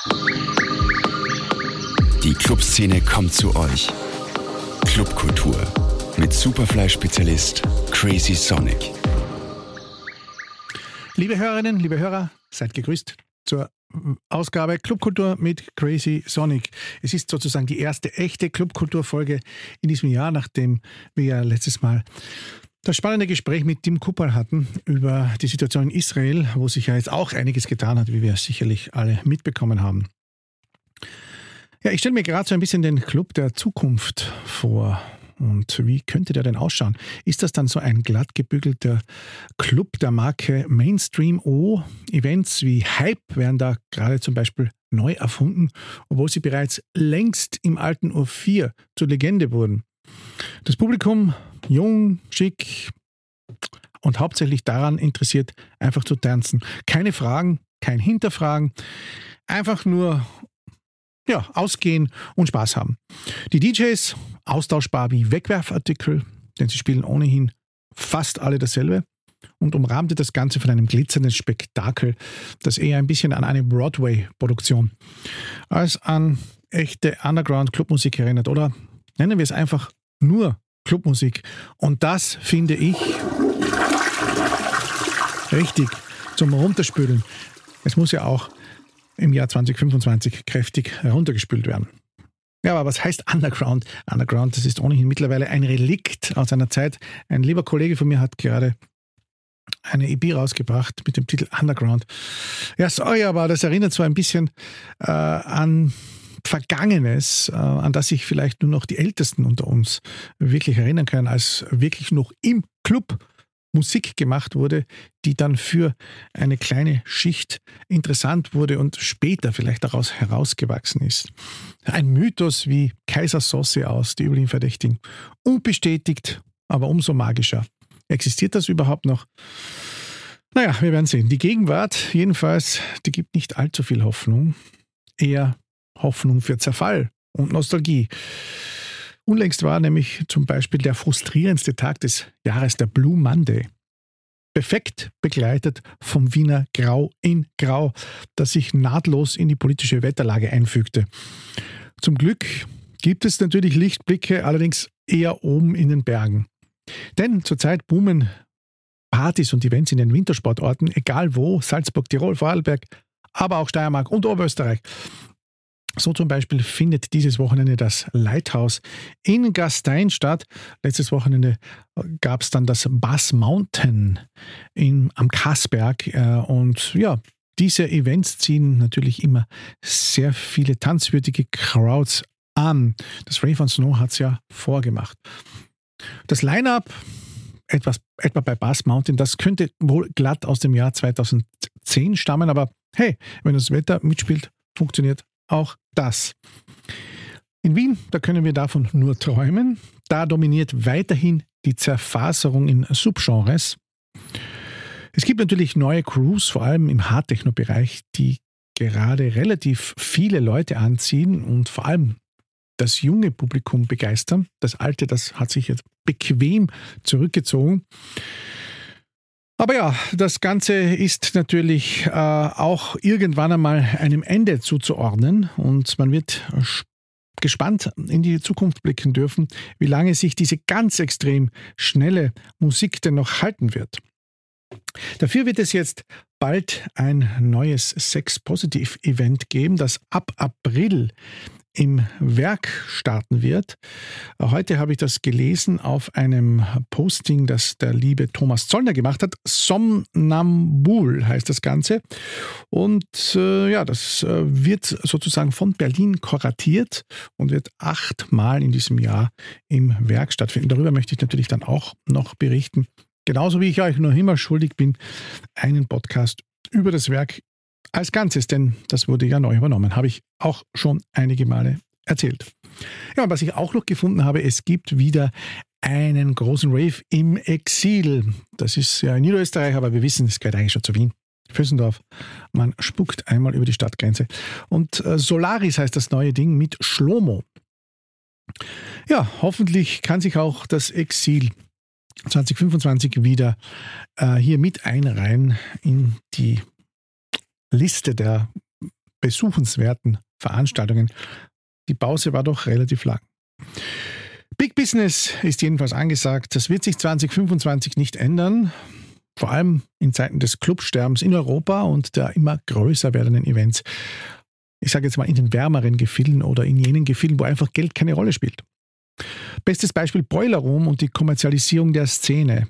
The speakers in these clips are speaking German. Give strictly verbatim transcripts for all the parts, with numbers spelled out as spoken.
Die Clubszene kommt zu euch. Clubkultur mit Superfly-Spezialist Crazy Sonic. Liebe Hörerinnen, liebe Hörer, seid gegrüßt zur Ausgabe Clubkultur mit Crazy Sonic. Es ist sozusagen die erste echte Clubkultur-Folge in diesem Jahr, nachdem wir ja letztes Mal das spannende Gespräch mit Tim Kuppal hatten über die Situation in Israel, wo sich ja jetzt auch einiges getan hat, wie wir sicherlich alle mitbekommen haben. Ja, ich stelle mir gerade so ein bisschen den Club der Zukunft vor. Und wie könnte der denn ausschauen? Ist das dann so ein glatt gebügelter Club der Marke Mainstream O? Events wie Hype werden da gerade zum Beispiel neu erfunden, obwohl sie bereits längst im alten U vier zur Legende wurden. Das Publikum jung, schick und hauptsächlich daran interessiert, einfach zu tanzen. Keine Fragen, kein Hinterfragen, einfach nur ja, ausgehen und Spaß haben. Die D Js austauschbar wie Wegwerfartikel, denn sie spielen ohnehin fast alle dasselbe und umrahmte das Ganze von einem glitzernden Spektakel, das eher ein bisschen an eine Broadway-Produktion als an echte Underground-Clubmusik erinnert. Oder nennen wir es einfach nur Clubmusik. Und das finde ich richtig zum Runterspülen. Es muss ja auch im Jahr zwanzig fünfundzwanzig kräftig heruntergespült werden. Ja, aber was heißt Underground? Underground, das ist ohnehin mittlerweile ein Relikt aus einer Zeit. Ein lieber Kollege von mir hat gerade eine E P rausgebracht mit dem Titel Underground. Ja, sorry, aber das erinnert so ein bisschen äh, an Vergangenes, äh, an das sich vielleicht nur noch die Ältesten unter uns wirklich erinnern können, als wirklich noch im Club Musik gemacht wurde, die dann für eine kleine Schicht interessant wurde und später vielleicht daraus herausgewachsen ist. Ein Mythos wie Kaiser Sosse aus, die üblichen Verdächtigen. Unbestätigt, aber umso magischer. Existiert das überhaupt noch? Naja, wir werden sehen. Die Gegenwart jedenfalls, die gibt nicht allzu viel Hoffnung. Eher Hoffnung für Zerfall und Nostalgie. Unlängst war nämlich zum Beispiel der frustrierendste Tag des Jahres, der Blue Monday. Perfekt begleitet vom Wiener Grau in Grau, das sich nahtlos in die politische Wetterlage einfügte. Zum Glück gibt es natürlich Lichtblicke, allerdings eher oben in den Bergen. Denn zurzeit boomen Partys und Events in den Wintersportorten, egal wo, Salzburg, Tirol, Vorarlberg, aber auch Steiermark und Oberösterreich. So zum Beispiel findet dieses Wochenende das Lighthouse in Gastein statt. Letztes Wochenende gab es dann das Bass Mountain in, am Kassberg. Und ja, diese Events ziehen natürlich immer sehr viele tanzwürdige Crowds an. Das Ray von Snow hat es ja vorgemacht. Das Line-Up, etwas, etwa bei Bass Mountain, das könnte wohl glatt aus dem Jahr zweitausendzehn stammen. Aber hey, wenn das Wetter mitspielt, funktioniert auch das. In Wien, da können wir davon nur träumen. Da dominiert weiterhin die Zerfaserung in Subgenres. Es gibt natürlich neue Crews, vor allem im Hardtechno-Bereich, die gerade relativ viele Leute anziehen und vor allem das junge Publikum begeistern. Das alte, das hat sich jetzt bequem zurückgezogen. Aber ja, das Ganze ist natürlich äh, auch irgendwann einmal einem Ende zuzuordnen und man wird gespannt in die Zukunft blicken dürfen, wie lange sich diese ganz extrem schnelle Musik denn noch halten wird. Dafür wird es jetzt bald ein neues Sex-Positive-Event geben, das ab April im Werk starten wird. Heute habe ich das gelesen auf einem Posting, das der liebe Thomas Zollner gemacht hat. Somnambul heißt das Ganze. Und äh, ja, das äh, wird sozusagen von Berlin kuratiert und wird achtmal in diesem Jahr im Werk stattfinden. Darüber möchte ich natürlich dann auch noch berichten. Genauso wie ich euch noch immer schuldig bin, einen Podcast über das Werk als Ganzes, denn das wurde ja neu übernommen, habe ich auch schon einige Male erzählt. Ja, und was ich auch noch gefunden habe, es gibt wieder einen großen Rave im Exil. Das ist ja in Niederösterreich, aber wir wissen, es gehört eigentlich schon zu Wien. Vösendorf. Man spuckt einmal über die Stadtgrenze. Und äh, Solaris heißt das neue Ding mit Schlomo. Ja, hoffentlich kann sich auch das Exil zwanzig fünfundzwanzig wieder äh, hier mit einreihen in die Liste der besuchenswerten Veranstaltungen. Die Pause war doch relativ lang. Big Business ist jedenfalls angesagt. Das wird sich zwanzig fünfundzwanzig nicht ändern. Vor allem in Zeiten des Clubsterbens in Europa und der immer größer werdenden Events. Ich sage jetzt mal in den wärmeren Gefilden oder in jenen Gefilden, wo einfach Geld keine Rolle spielt. Bestes Beispiel Boiler Room und die Kommerzialisierung der Szene.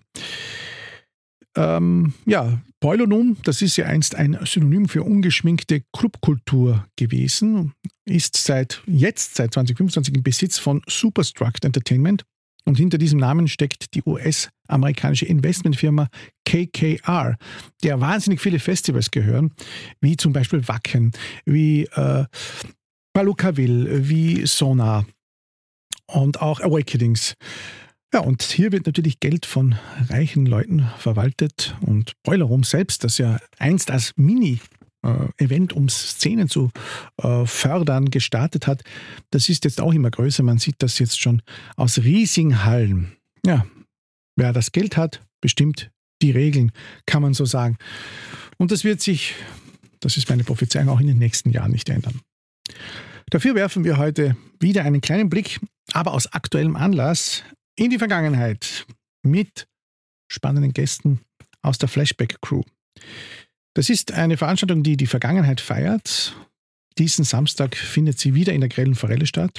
Ähm, ja, Boiler Room, das ist ja einst ein Synonym für ungeschminkte Clubkultur gewesen, ist seit jetzt, seit zwanzig fünfundzwanzig im Besitz von Superstruct Entertainment und hinter diesem Namen steckt die U S-amerikanische Investmentfirma K K R, der wahnsinnig viele Festivals gehören, wie zum Beispiel Wacken, wie äh, Palookaville, wie Sonar und auch Awakenings. Ja, und hier wird natürlich Geld von reichen Leuten verwaltet und Boiler Room selbst, das ja einst als Mini-Event, um Szenen zu äh, fördern, gestartet hat, das ist jetzt auch immer größer. Man sieht das jetzt schon aus riesigen Hallen. Ja, wer das Geld hat, bestimmt die Regeln, kann man so sagen. Und das wird sich, das ist meine Prophezeiung, auch in den nächsten Jahren nicht ändern. Dafür werfen wir heute wieder einen kleinen Blick, aber aus aktuellem Anlass, in die Vergangenheit mit spannenden Gästen aus der Flashback Crew. Das ist eine Veranstaltung, die die Vergangenheit feiert. Diesen Samstag findet sie wieder in der Grellen Forelle statt.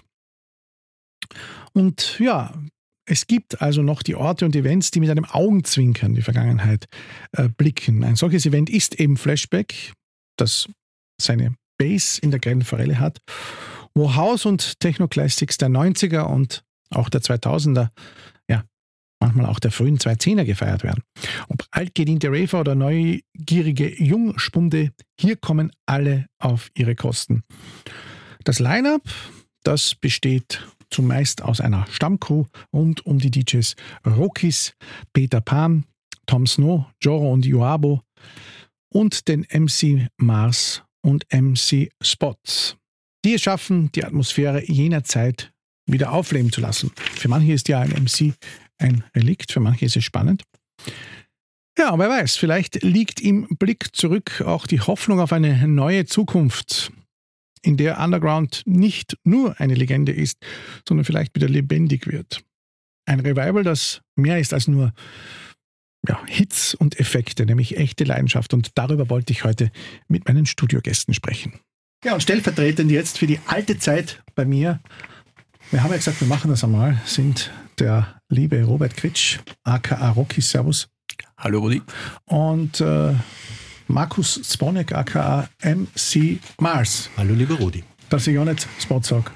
Und ja, es gibt also noch die Orte und Events, die mit einem Augenzwinkern die Vergangenheit äh, blicken. Ein solches Event ist eben Flashback, das seine Base in der Grellen Forelle hat, wo House- und Techno-Classics der neunziger und auch der zweitausender, ja, manchmal auch der frühen zweitausendzehner gefeiert werden. Ob altgediente Raver oder neugierige Jungspunde, hier kommen alle auf ihre Kosten. Das Line-Up, das besteht zumeist aus einer Stammcrew rund um die D Js Rokis, Peter Pan, Tom Snow, Joro und Joabo und den M C Mars und M C Spots, die es schaffen, die Atmosphäre jener Zeit wieder aufleben zu lassen. Für manche ist ja ein M C ein Relikt, für manche ist es spannend. Ja, wer weiß, vielleicht liegt im Blick zurück auch die Hoffnung auf eine neue Zukunft, in der Underground nicht nur eine Legende ist, sondern vielleicht wieder lebendig wird. Ein Revival, das mehr ist als nur ja, Hits und Effekte, nämlich echte Leidenschaft. Und darüber wollte ich heute mit meinen Studiogästen sprechen. Ja, und stellvertretend jetzt für die alte Zeit bei mir, wir haben ja gesagt, wir machen das einmal, sind der liebe Robert Kritsch, aka Rocky, servus. Hallo Rudi. Und äh, Markus Sponek, aka M C Mars. Hallo lieber Rudi. Dass ich auch nicht Spot sage.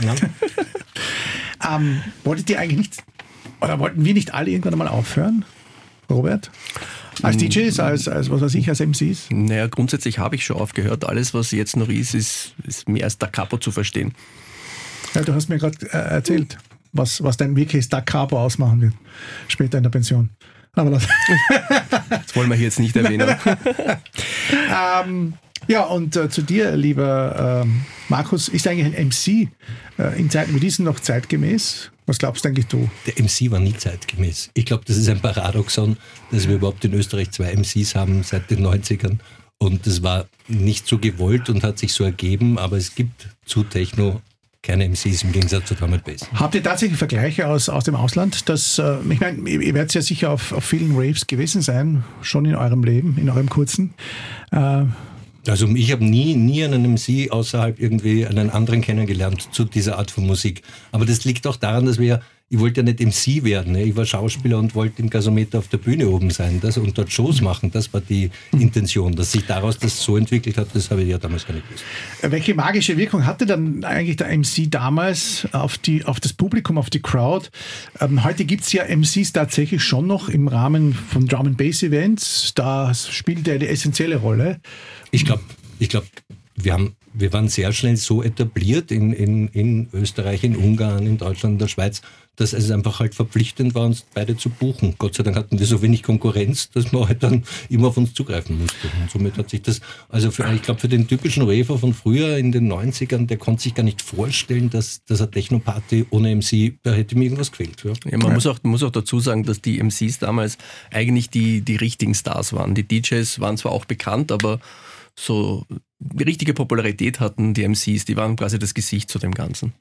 ähm, wolltet ihr eigentlich nicht, oder wollten wir nicht alle irgendwann einmal aufhören, Robert? Als D Js, als, als was weiß ich, als M Cs? Naja, grundsätzlich habe ich schon aufgehört. Alles, was jetzt noch ist, ist, ist mehr als Da Capo zu verstehen. Ja, du hast mir gerade äh, erzählt, was, was dein wirkliches Da Capo ausmachen wird, später in der Pension. Aber das, das wollen wir hier jetzt nicht erwähnen. ähm, ja, und äh, zu dir, lieber ähm, Markus, ist eigentlich ein M C äh, in Zeiten wie diesen noch zeitgemäß? Was glaubst du eigentlich du? Der M C war nie zeitgemäß. Ich glaube, das ist ein Paradoxon, dass wir überhaupt in Österreich zwei M Cs haben seit den neunzigern. Und das war nicht so gewollt und hat sich so ergeben, aber es gibt zu Techno keine M Cs im Gegensatz zu Drum and Bass. Habt ihr tatsächlich Vergleiche aus, aus dem Ausland? Dass, äh, ich meine, ihr werdet ja sicher auf, auf vielen Raves gewesen sein, schon in eurem Leben, in eurem kurzen. Äh, also ich habe nie, nie einen M C außerhalb irgendwie einen anderen kennengelernt zu dieser Art von Musik. Aber das liegt auch daran, dass wir, ich wollte ja nicht M C werden. Ich war Schauspieler und wollte im Gasometer auf der Bühne oben sein das, und dort Shows machen. Das war die Intention. Dass sich daraus das so entwickelt hat, das habe ich ja damals gar nicht gewusst. Welche magische Wirkung hatte dann eigentlich der M C damals auf, die, auf das Publikum, auf die Crowd? Ähm, heute gibt es ja M Cs tatsächlich schon noch im Rahmen von Drum and Bass Events. Da spielt er die essentielle Rolle. Ich glaube, ich glaub, wir haben Wir waren sehr schnell so etabliert in, in, in Österreich, in Ungarn, in Deutschland, in der Schweiz, dass es einfach halt verpflichtend war, uns beide zu buchen. Gott sei Dank hatten wir so wenig Konkurrenz, dass man halt dann immer auf uns zugreifen musste. Und somit hat sich das, also für, ich glaube, für den typischen Raver von früher in den neunzigern, der konnte sich gar nicht vorstellen, dass, dass eine Techno-Party ohne M C, da hätte mir irgendwas gefehlt. Ja. Ja, man ja. Muss, auch, muss auch dazu sagen, dass die M Cs damals eigentlich die, die richtigen Stars waren. Die D Js waren zwar auch bekannt, aber so richtige Popularität hatten, die M Cs, die waren quasi das Gesicht zu dem Ganzen.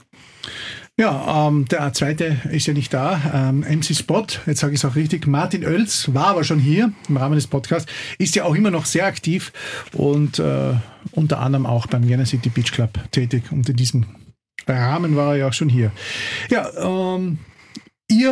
Ja, ähm, der zweite ist ja nicht da, ähm, M C Spot, jetzt sage ich es auch richtig, Martin Oels war aber schon hier im Rahmen des Podcasts, ist ja auch immer noch sehr aktiv und äh, unter anderem auch beim Vienna City Beach Club tätig und in diesem Rahmen war er ja auch schon hier. Ja, ähm, ihr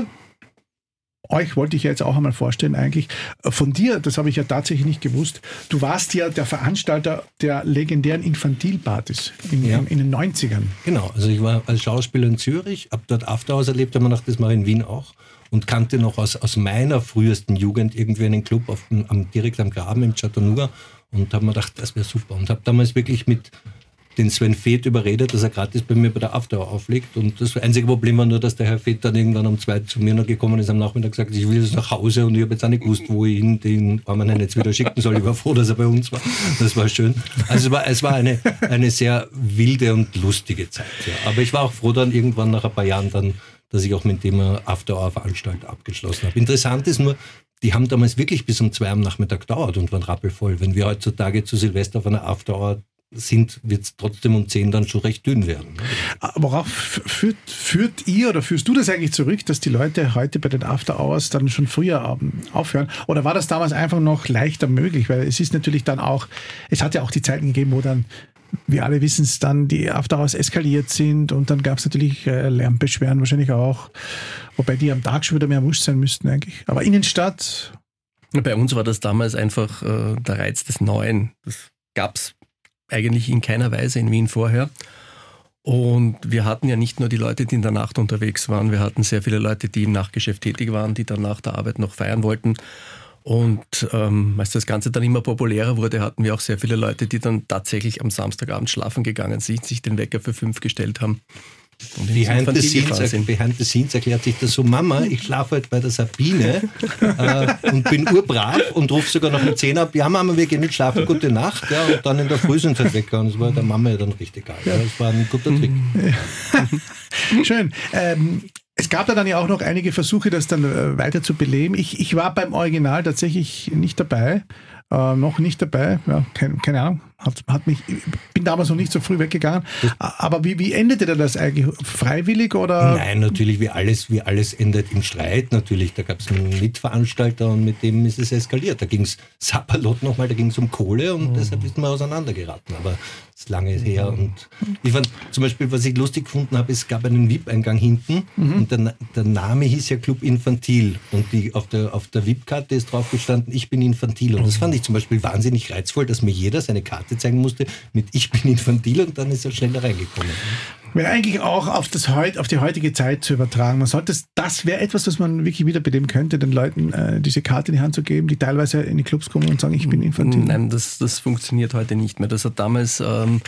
Euch wollte ich ja jetzt auch einmal vorstellen eigentlich. Von dir, das habe ich ja tatsächlich nicht gewusst, du warst ja der Veranstalter der legendären Infantilpartys in, ja. in, in den neunzigern. Genau, also ich war als Schauspieler in Zürich, habe dort Afterhours erlebt, habe mir gedacht, das mache ich in Wien auch und kannte noch aus, aus meiner frühesten Jugend irgendwie einen Club auf dem, am, direkt am Graben im Chattanooga und habe mir gedacht, das wäre super und habe damals wirklich mit den Sven Feth überredet, dass er gratis bei mir bei der Afterhour auflegt. Und das einzige Problem war nur, dass der Herr Feth dann irgendwann um zwei zu mir noch gekommen ist am Nachmittag gesagt, ich will jetzt nach Hause und ich habe jetzt auch nicht gewusst, wo ich ihn den armen Herrn jetzt wieder schicken soll. Ich war froh, dass er bei uns war. Das war schön. Also es war, es war eine, eine sehr wilde und lustige Zeit. Ja. Aber ich war auch froh dann irgendwann nach ein paar Jahren dann, dass ich auch mit dem Afterhour-Veranstalter abgeschlossen habe. Interessant ist nur, die haben damals wirklich bis um zwei am Nachmittag gedauert und waren rappelvoll. Wenn wir heutzutage zu Silvester auf einer Afterhour sind, wird es trotzdem um zehn dann schon recht dünn werden. Worauf führt, führt ihr oder führst du das eigentlich zurück, dass die Leute heute bei den After Hours dann schon früher aufhören? Oder war das damals einfach noch leichter möglich? Weil es ist natürlich dann auch, es hat ja auch die Zeiten gegeben, wo dann, wir alle wissen es, dann die After Hours eskaliert sind und dann gab es natürlich äh, Lärmbeschwerden wahrscheinlich auch, wobei die am Tag schon wieder mehr wurscht sein müssten eigentlich. Aber Innenstadt? Bei uns war das damals einfach äh, der Reiz des Neuen. Das gab es eigentlich in keiner Weise in Wien vorher. Und wir hatten ja nicht nur die Leute, die in der Nacht unterwegs waren, wir hatten sehr viele Leute, die im Nachtgeschäft tätig waren, die dann nach der Arbeit noch feiern wollten. Und ähm, als das Ganze dann immer populärer wurde, hatten wir auch sehr viele Leute, die dann tatsächlich am Samstagabend schlafen gegangen sind, sich den Wecker für fünf gestellt haben. Behind the, scenes, behind the scenes erklärt sich das so, Mama, ich schlafe halt bei der Sabine äh, und bin urbrav und rufe sogar noch um zehn ab, ja Mama, wir gehen nicht schlafen, gute Nacht. Ja, und dann in der Früh sind halt Wecker und das war der Mama ja dann richtig geil. Ja. Das war ein guter Trick. Ja. Schön. Ähm, es gab da dann ja auch noch einige Versuche, das dann äh, weiter zu beleben. Ich, ich war beim Original tatsächlich nicht dabei. Äh, noch nicht dabei, ja, keine, keine Ahnung, hat, hat mich, bin damals noch nicht so früh weggegangen. Aber wie, wie endete denn das eigentlich? Freiwillig oder? Nein, natürlich, wie alles, wie alles endet im Streit natürlich. Da gab es einen Mitveranstalter und mit dem ist es eskaliert. Da ging es Sapperlot nochmal, da ging es um Kohle und mhm. deshalb ist man auseinandergeraten. Aber das ist lange her. Und ich fand zum Beispiel, was ich lustig gefunden habe, es gab einen V I P-Eingang hinten mhm. und der, der Name hieß ja Club Infantil. Und die, auf der, auf der V I P-Karte ist drauf gestanden, ich bin infantil. Und das fand ich zum Beispiel wahnsinnig reizvoll, dass mir jeder seine Karte zeigen musste mit ich bin infantil und dann ist er schneller reingekommen. Wäre eigentlich auch auf, das heut, auf die heutige Zeit zu übertragen. Man sollte, das wäre etwas, was man wirklich wieder beleben könnte, den Leuten äh, diese Karte in die Hand zu geben, die teilweise in die Clubs kommen und sagen, ich bin infantil. Nein, das, das funktioniert heute nicht mehr. Das hat damals ähm,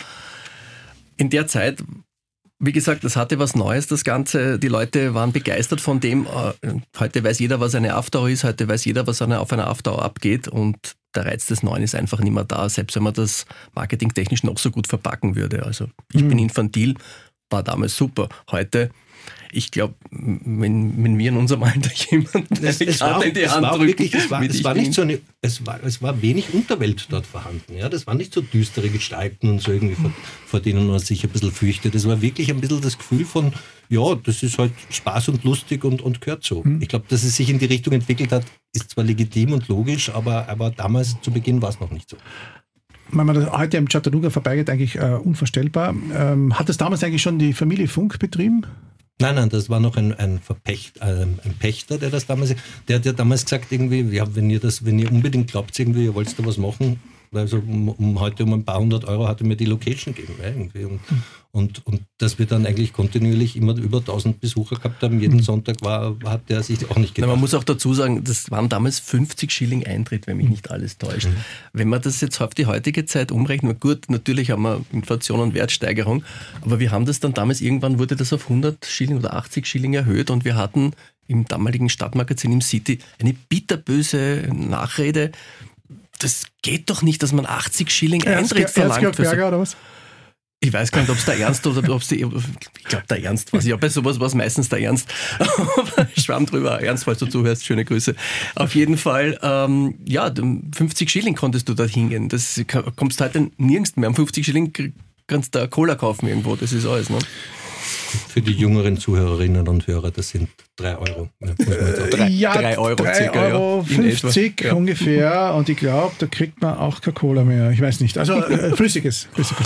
in der Zeit, wie gesagt, das hatte was Neues, das Ganze. Die Leute waren begeistert von dem. Äh, heute weiß jeder, was eine Afterhour ist. Heute weiß jeder, was eine, auf einer Afterhour abgeht. Und der Reiz des Neuen ist einfach nicht mehr da, selbst wenn man das marketingtechnisch noch so gut verpacken würde. Also ich mhm. bin infantil, war damals super. Heute, ich glaube, wenn, wenn mir in unserem Alter jemand es, es war, in die es Hand war drückt, wirklich, es war, es war nicht so eine, es war, es war wenig Unterwelt dort vorhanden. Ja, das waren nicht so düstere Gestalten und so irgendwie, vor, vor denen man sich ein bisschen fürchtet. Das war wirklich ein bisschen das Gefühl von, ja, das ist halt Spaß und lustig und, und gehört so. Mhm. Ich glaube, dass es sich in die Richtung entwickelt hat, ist zwar legitim und logisch, aber, aber damals zu Beginn war es noch nicht so. Wenn man das heute im Chattanooga vorbeigeht, eigentlich äh, unvorstellbar. Ähm, hat das damals eigentlich schon die Familie Funk betrieben? Nein, nein, das war noch ein, ein, Verpächt, äh, ein Pächter, der das damals, der hat ja damals gesagt irgendwie, ja, wenn ihr das, wenn ihr unbedingt glaubt irgendwie, ihr wollt da was machen, also um, um heute um ein paar hundert Euro hatte mir die Location gegeben. Ja, irgendwie. Und, mhm. und, und dass wir dann eigentlich kontinuierlich immer über tausend Besucher gehabt haben, jeden mhm. Sonntag war, hat der sich auch nicht gedacht. Na, man muss auch dazu sagen, das waren damals fünfzig Schilling Eintritt, wenn mich mhm. nicht alles täuscht. Mhm. Wenn man das jetzt auf die heutige Zeit umrechnet, gut, natürlich haben wir Inflation und Wertsteigerung, aber wir haben das dann damals, irgendwann wurde das auf hundert Schilling oder achtzig Schilling erhöht und wir hatten im damaligen Stadtmagazin im City eine bitterböse Nachrede. Das geht doch nicht, dass man achtzig Schilling Eintritt verlangt. Erzgeorg Berger oder was? Ich weiß gar nicht, ob es der Ernst oder ob es die. Ich glaube, der Ernst war es. Ja, bei sowas war es meistens der Ernst. Schwamm drüber. Ernst, falls du zuhörst, schöne Grüße. Auf jeden Fall, ähm, ja, fünfzig Schilling konntest du dort hingehen. Das kommst heute nirgends mehr. Um fünfzig Schilling kannst du Cola kaufen irgendwo. Das ist alles, ne? Für die jüngeren Zuhörerinnen und Hörer, das sind drei Euro. Ja, drei, ja, drei Euro, drei circa, Euro ja, fünfzig ja. ungefähr. Und ich glaube, da kriegt man auch keine Cola mehr. Ich weiß nicht. Also äh, flüssiges. flüssiges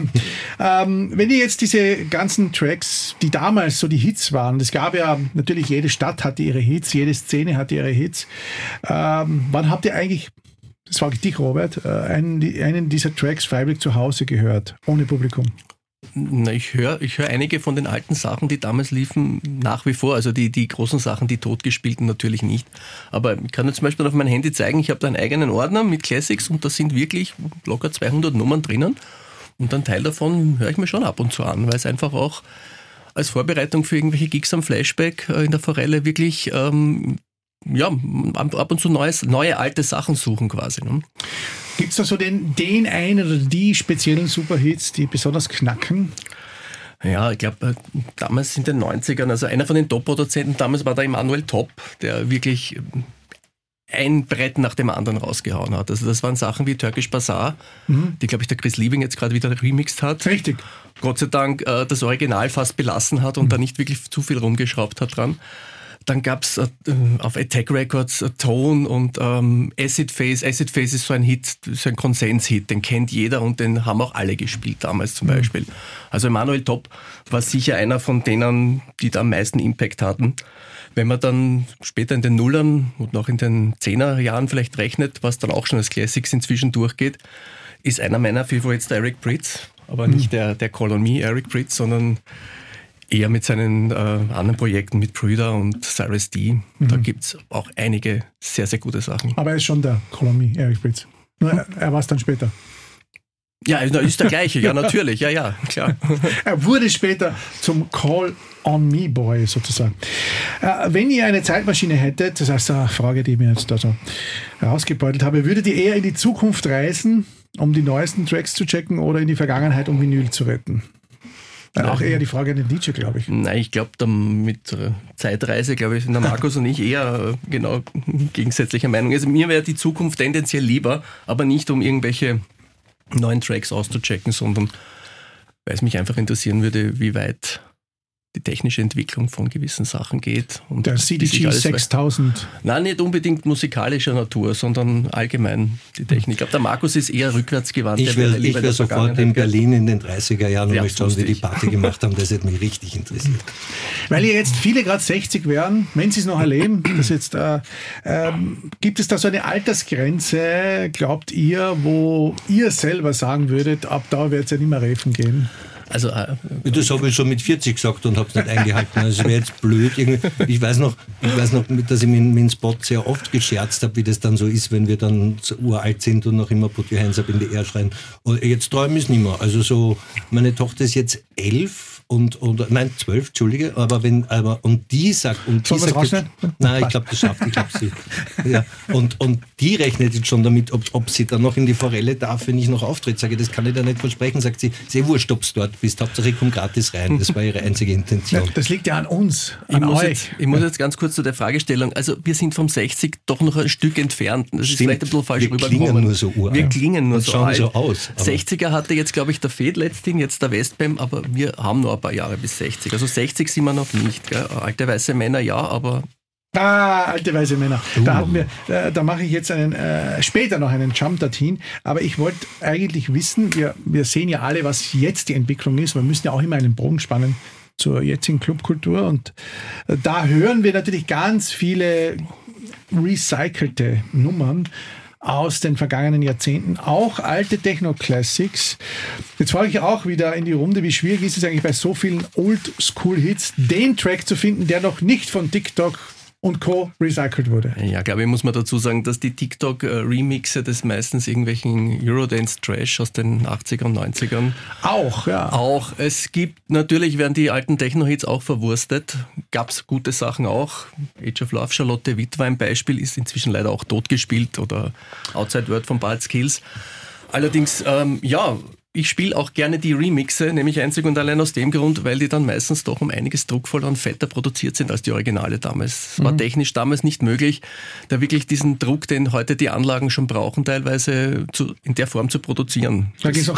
ja. ähm, wenn ihr jetzt diese ganzen Tracks, die damals so die Hits waren, es gab ja natürlich, jede Stadt hatte ihre Hits, jede Szene hatte ihre Hits. Ähm, wann habt ihr eigentlich, das frage ich dich, Robert, einen, einen dieser Tracks freiwillig zu Hause gehört, ohne Publikum? Na, ich höre ich hör einige von den alten Sachen, die damals liefen, nach wie vor. Also die, die großen Sachen, die totgespielten natürlich nicht. Aber ich kann jetzt zum Beispiel auf mein Handy zeigen, ich habe da einen eigenen Ordner mit Classics und da sind wirklich locker zweihundert Nummern drinnen. Und einen Teil davon höre ich mir schon ab und zu an, weil es einfach auch als Vorbereitung für irgendwelche Gigs am Flashback in der Forelle wirklich ähm, ja, ab und zu neues, neue alte Sachen suchen quasi. Ne? Gibt es da so den, den einen oder die speziellen Superhits, die besonders knacken? Ja, ich glaube, damals in den neunzigern, also einer von den Top-Produzenten damals war der Emanuel Top, der wirklich ein Brett nach dem anderen rausgehauen hat. Also das waren Sachen wie Turkish Bazaar, mhm. die, glaube ich, der Chris Liebing jetzt gerade wieder remixed hat. Richtig. Gott sei Dank äh, das Original fast belassen hat und mhm. da nicht wirklich zu viel rumgeschraubt hat dran. Dann gab es äh, auf Attack Records äh, Tone und ähm, Acid Face. Acid Face ist so ein Hit, so ein Konsens-Hit, den kennt jeder und den haben auch alle gespielt damals zum mhm. Beispiel. Also Emanuel Top war sicher einer von denen, die da am meisten Impact hatten. Wenn man dann später in den Nullern und noch in den Zehnerjahren vielleicht rechnet, was dann auch schon als Classics inzwischen durchgeht, ist einer meiner Favorites der Eric Prydz, aber mhm. nicht der, der Call on Me Eric Prydz, sondern eher mit seinen äh, anderen Projekten mit Brüder und Cyrus D. Mhm. Da gibt es auch einige sehr, sehr gute Sachen. Aber er ist schon der Call on Me, Eric Prydz. Nur er, er war es dann später. Ja, ist der gleiche, ja natürlich, ja, ja, klar. Er wurde später zum Call on Me Boy sozusagen. Äh, wenn ihr eine Zeitmaschine hättet, das ist eine Frage, die ich mir jetzt da so rausgebeutelt habe, würdet ihr eher in die Zukunft reisen, um die neuesten Tracks zu checken oder in die Vergangenheit, um Vinyl zu retten? Nein, auch eher die Frage an den D J, glaube ich. Nein, ich glaube, mit Zeitreise, glaube ich, sind der Markus und ich eher genau gegensätzlicher Meinung. Also mir wäre die Zukunft tendenziell lieber, aber nicht um irgendwelche neuen Tracks auszuchecken, sondern weil es mich einfach interessieren würde, wie weit die technische Entwicklung von gewissen Sachen geht. Und der C D G sechstausend. Nein, nicht unbedingt musikalischer Natur, sondern allgemein die Technik. Ich glaube, der Markus ist eher rückwärtsgewandt. Ich wäre wär sofort in Berlin in den dreißiger Jahren und ja, möchte schauen, wie die Party gemacht haben. Das hätte mich richtig interessiert. Weil ihr jetzt viele gerade sechzig wären, wenn sie es noch erleben, das jetzt, äh, äh, gibt es da so eine Altersgrenze, glaubt ihr, wo ihr selber sagen würdet, ab da wird es ja nicht mehr Refen gehen? Also, äh, das habe ich schon mit vierzig gesagt und habe es nicht eingehalten. Also es wäre jetzt blöd. Ich weiß noch, ich weiß noch, dass ich mit, mit dem Spot sehr oft gescherzt habe, wie das dann so ist, wenn wir dann so uralt sind und noch immer Put Your Hands Up in the Air schreien. Und jetzt träume ich es nicht mehr. Also so, meine Tochter ist jetzt elf und, oder, nein, zwölf, Entschuldige, aber wenn, aber, und die sagt, und die sagt, jetzt, nein, ich glaube, das schafft, ich glaube, sie, ja, und, und die rechnet jetzt schon damit, ob, ob sie dann noch in die Forelle darf, wenn ich noch auftritt. Sage ich, das kann ich dir nicht versprechen, sagt sie, sehr wurscht, ob du dort bist, Hauptsache ich komme gratis rein. Das war ihre einzige Intention. Ja, das liegt ja an uns, an ich muss euch. Jetzt, ich muss jetzt ganz kurz zu der Fragestellung, also wir sind vom sechzig doch noch ein Stück entfernt. Das Stimmt, ist vielleicht ein bisschen falsch wir rübergekommen. Klingen nur so uralt. Wir klingen nur so schauen alt. so aus. sechziger hatte jetzt, glaube ich, der Fed letzthin, jetzt der Westbam, aber wir haben noch ein paar Jahre bis sechzig. Also sechzig sind wir noch nicht. Gell? Alte weiße Männer, ja, aber... Ah, alte weiße Männer. Uh. Da, haben wir, äh, da mache ich jetzt einen, äh, später noch einen Jump dorthin. Aber ich wollte eigentlich wissen, wir, wir sehen ja alle, was jetzt die Entwicklung ist. Wir müssen ja auch immer einen Bogen spannen zur jetzigen Clubkultur. Und äh, da hören wir natürlich ganz viele recycelte Nummern aus den vergangenen Jahrzehnten, auch alte Techno-Classics. Jetzt frage ich auch wieder in die Runde, wie schwierig ist es eigentlich bei so vielen Old-School-Hits, den Track zu finden, der noch nicht von TikTok und Co. recycelt wurde. Ja, glaube ich, muss man dazu sagen, dass die TikTok-Remixe des meistens irgendwelchen Eurodance-Trash aus den achtziger und neunzigern. Auch, ja. Auch. Es gibt, natürlich werden die alten Techno-Hits auch verwurstet. Gab es gute Sachen auch. Age of Love, Charlotte Witt war ein Beispiel, ist inzwischen leider auch totgespielt oder Outside World von Bart Skills. Allerdings, ähm, ja, ich spiele auch gerne die Remixe, nämlich einzig und allein aus dem Grund, weil die dann meistens doch um einiges druckvoller und fetter produziert sind als die Originale damals. Es mhm. war technisch damals nicht möglich, da wirklich diesen Druck, den heute die Anlagen schon brauchen, teilweise zu, in der Form zu produzieren. Da geht's auch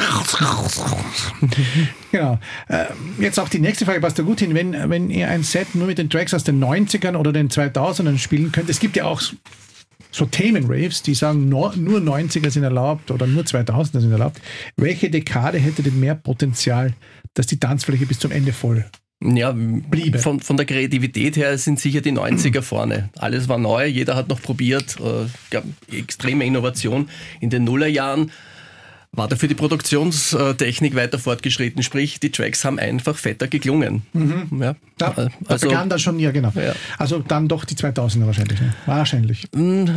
genau. Äh, jetzt auch die nächste Frage, passt da gut hin. Wenn, wenn ihr ein Set nur mit den Tracks aus den neunzigern oder den zweitausendern spielen könnt, es gibt ja auch so Themenraves, die sagen, nur, nur neunziger sind erlaubt oder nur zweitausender sind erlaubt. Welche Dekade hätte denn mehr Potenzial, dass die Tanzfläche bis zum Ende voll ja, bliebe? Von, von der Kreativität her sind sicher die neunziger vorne. Alles war neu, jeder hat noch probiert. Äh, gab extreme Innovation. In den Nullerjahren war dafür die Produktionstechnik weiter fortgeschritten, sprich, die Tracks haben einfach fetter geklungen. Mhm. Ja, da, also, da begann das schon, ja genau. Ja. Also dann doch die zweitausender wahrscheinlich. Ne? Wahrscheinlich.